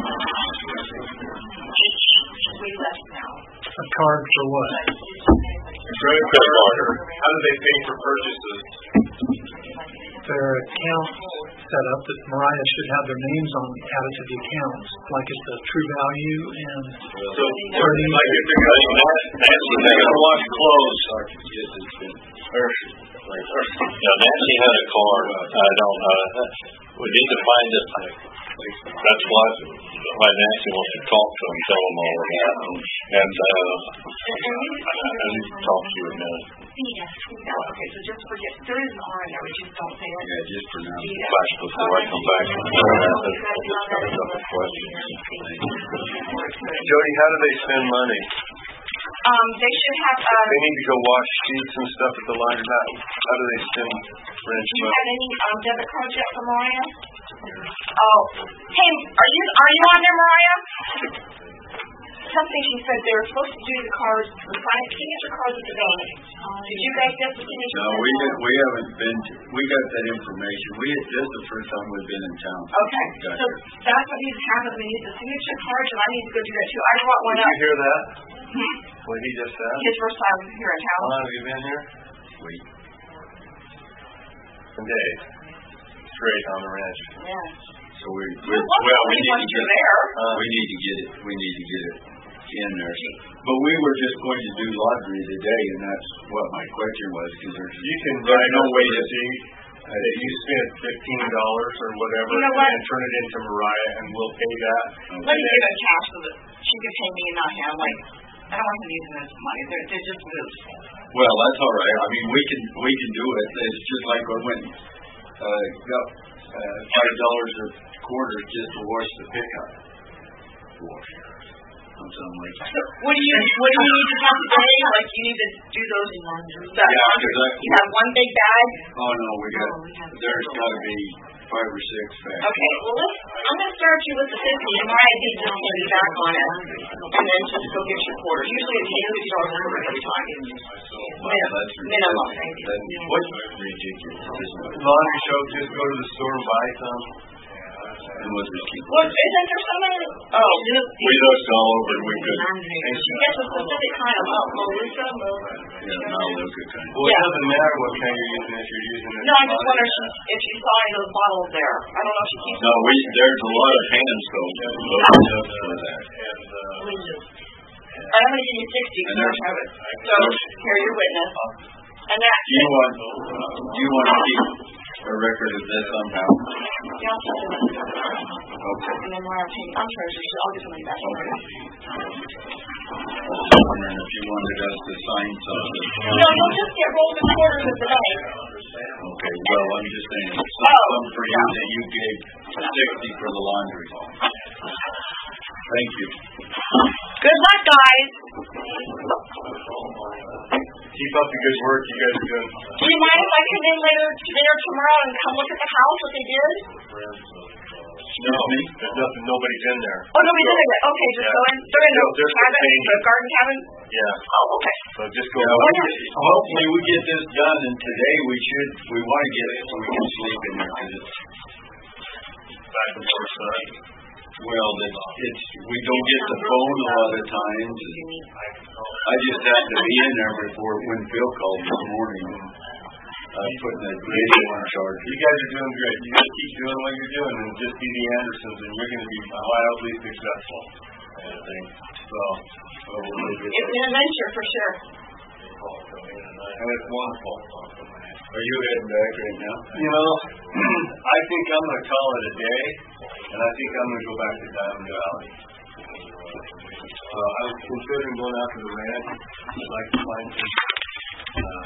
We left now. A card for what? Credit card. How do they pay for purchases? Their accounts set up that Mariah should have their names on added to the accounts, like at the True Value and So, like if they're going Nancy, they're going to wash clothes. Or, like, or, yeah, Nancy had a card. I don't know. We need to find it. That's why, why Nancy wants to talk to him, tell him all of that. And, uh, I need to talk to you in a minute. Okay, so just forget, there is an R in there, we just don't say it. Yeah, just for now. Back before I come back. Jody, how do they spend money? Um, they should have, uh, They need to go wash sheets and stuff at the laundromat. How do they spend French do you money? have any, um, debit cards yet for Mariah? Oh, hey, are you, are you on there, Mariah? Something she said they were supposed to do the cards, the sign signature cards at the bank. Did you guys get the signature? No, we did, we haven't been. To, we got that information. We this is the first time we've been in town. Okay, Got so here. that's what needs to happen. We need the signature cards, and I need to go do that too. I brought one Did up. you hear that? Hmm? What he just said? His first time here in How town. long have you been here? Week. Ten days. Straight on the ranch. Yeah. So we, we Well, well we once need to you're get there. uh, we need to get it. We need to get it in there. But we were just going to do laundry today, and that's what my question was. Because there's You can there's write no no way way to. see that you spent fifteen dollars or whatever, You know what? and turn it into Mariah, and we'll pay that. Let me give her cash so that she can pay me and not him. Like, I don't want him using this money. They're, they're just moves. Well, that's all right. I mean, we can we can do it. It's just like when we uh, got uh, five dollars a quarter just to wash the pickup. Wash. I'm something like that. So what do you what do you need to have today? Like you need to do those that Yeah, laundry. 'cause I- You have one big bag. Oh no, we got. There's got to be five or six bags. Okay, well let's. I'm gonna start you with the fifty, and Mariah can just pay me back on it, and then just go get your quarters. Usually it's fifty dollars every time. Well, that's Minimum. That's what's ridiculous. Laundry show, just go to the store and buy some. And we'll just keep. What isn't there something? Oh, We looked all over and we couldn't. and she gets a specific kind of oh, Melissa. Yeah, now look at that. Well, it doesn't matter what kind you're using if you're using it. No, I just wonder if she, if she saw any of those bottles there. I don't know if she keeps. No, we, there's a lot of hand soap that loaded up for that. And, uh, I'm gonna give you sixty because I don't have it. So here, your witness. And that. Do you want? Do you want to keep a record of this somehow? Yeah, I'll take it. Okay. And then Mariah take. I'm treasurer. So I'll get somebody back. Okay. I was wondering if you wanted us to sign something. No, you'll just get rolled in quarters at the bank. Okay. Well, I'm just saying Oh. some for you that you gave sixty for the laundry. Thank you. Good luck, guys. keep up the good work you guys are doing. Do you mind if I come in later today or tomorrow and come look at the house, what they did? No, there's nothing, nobody's in there. Oh, nobody's in there. Okay, just Yeah. go in. They're in the They're- they're cabin, contained. the garden cabin? Yeah. Oh, okay. So just go. Yeah, look. we- hopefully we get this done, and today we should, we want to get it so we can sleep in there, because it's, Back and forth side. well, it's, it's, we don't get the phone a lot of times. and I just had to be in there before, when Phil called this morning, uh, putting the radio in charge. You guys are doing great. You just keep doing what you're doing and just be the Andersons, and you're going to be wildly successful. I think. So, so we're really good. It's an adventure for sure. And it's wonderful. Are you heading back right now? You know, I think I'm going to call it a day, and I think I'm going to go back to Diamond Valley. So I was considering going out to the ranch. I'd like to find some uh,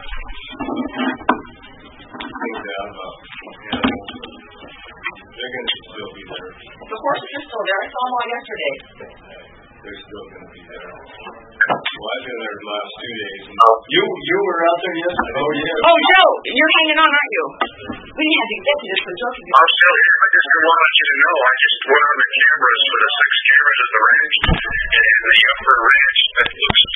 things out about animals. They're going to still be there. The horses are still there. I saw them all yesterday. They're still going to be there. Well, I've been there the last two days. And You, you were out there yesterday? oh, yeah. Oh, Joe, you're hanging on, aren't you? We had to get to this for Joe. to get- I'm still here. I just want to let you know, I just went on the cameras for the six cameras at the ranch, and in the upper ranch, that looks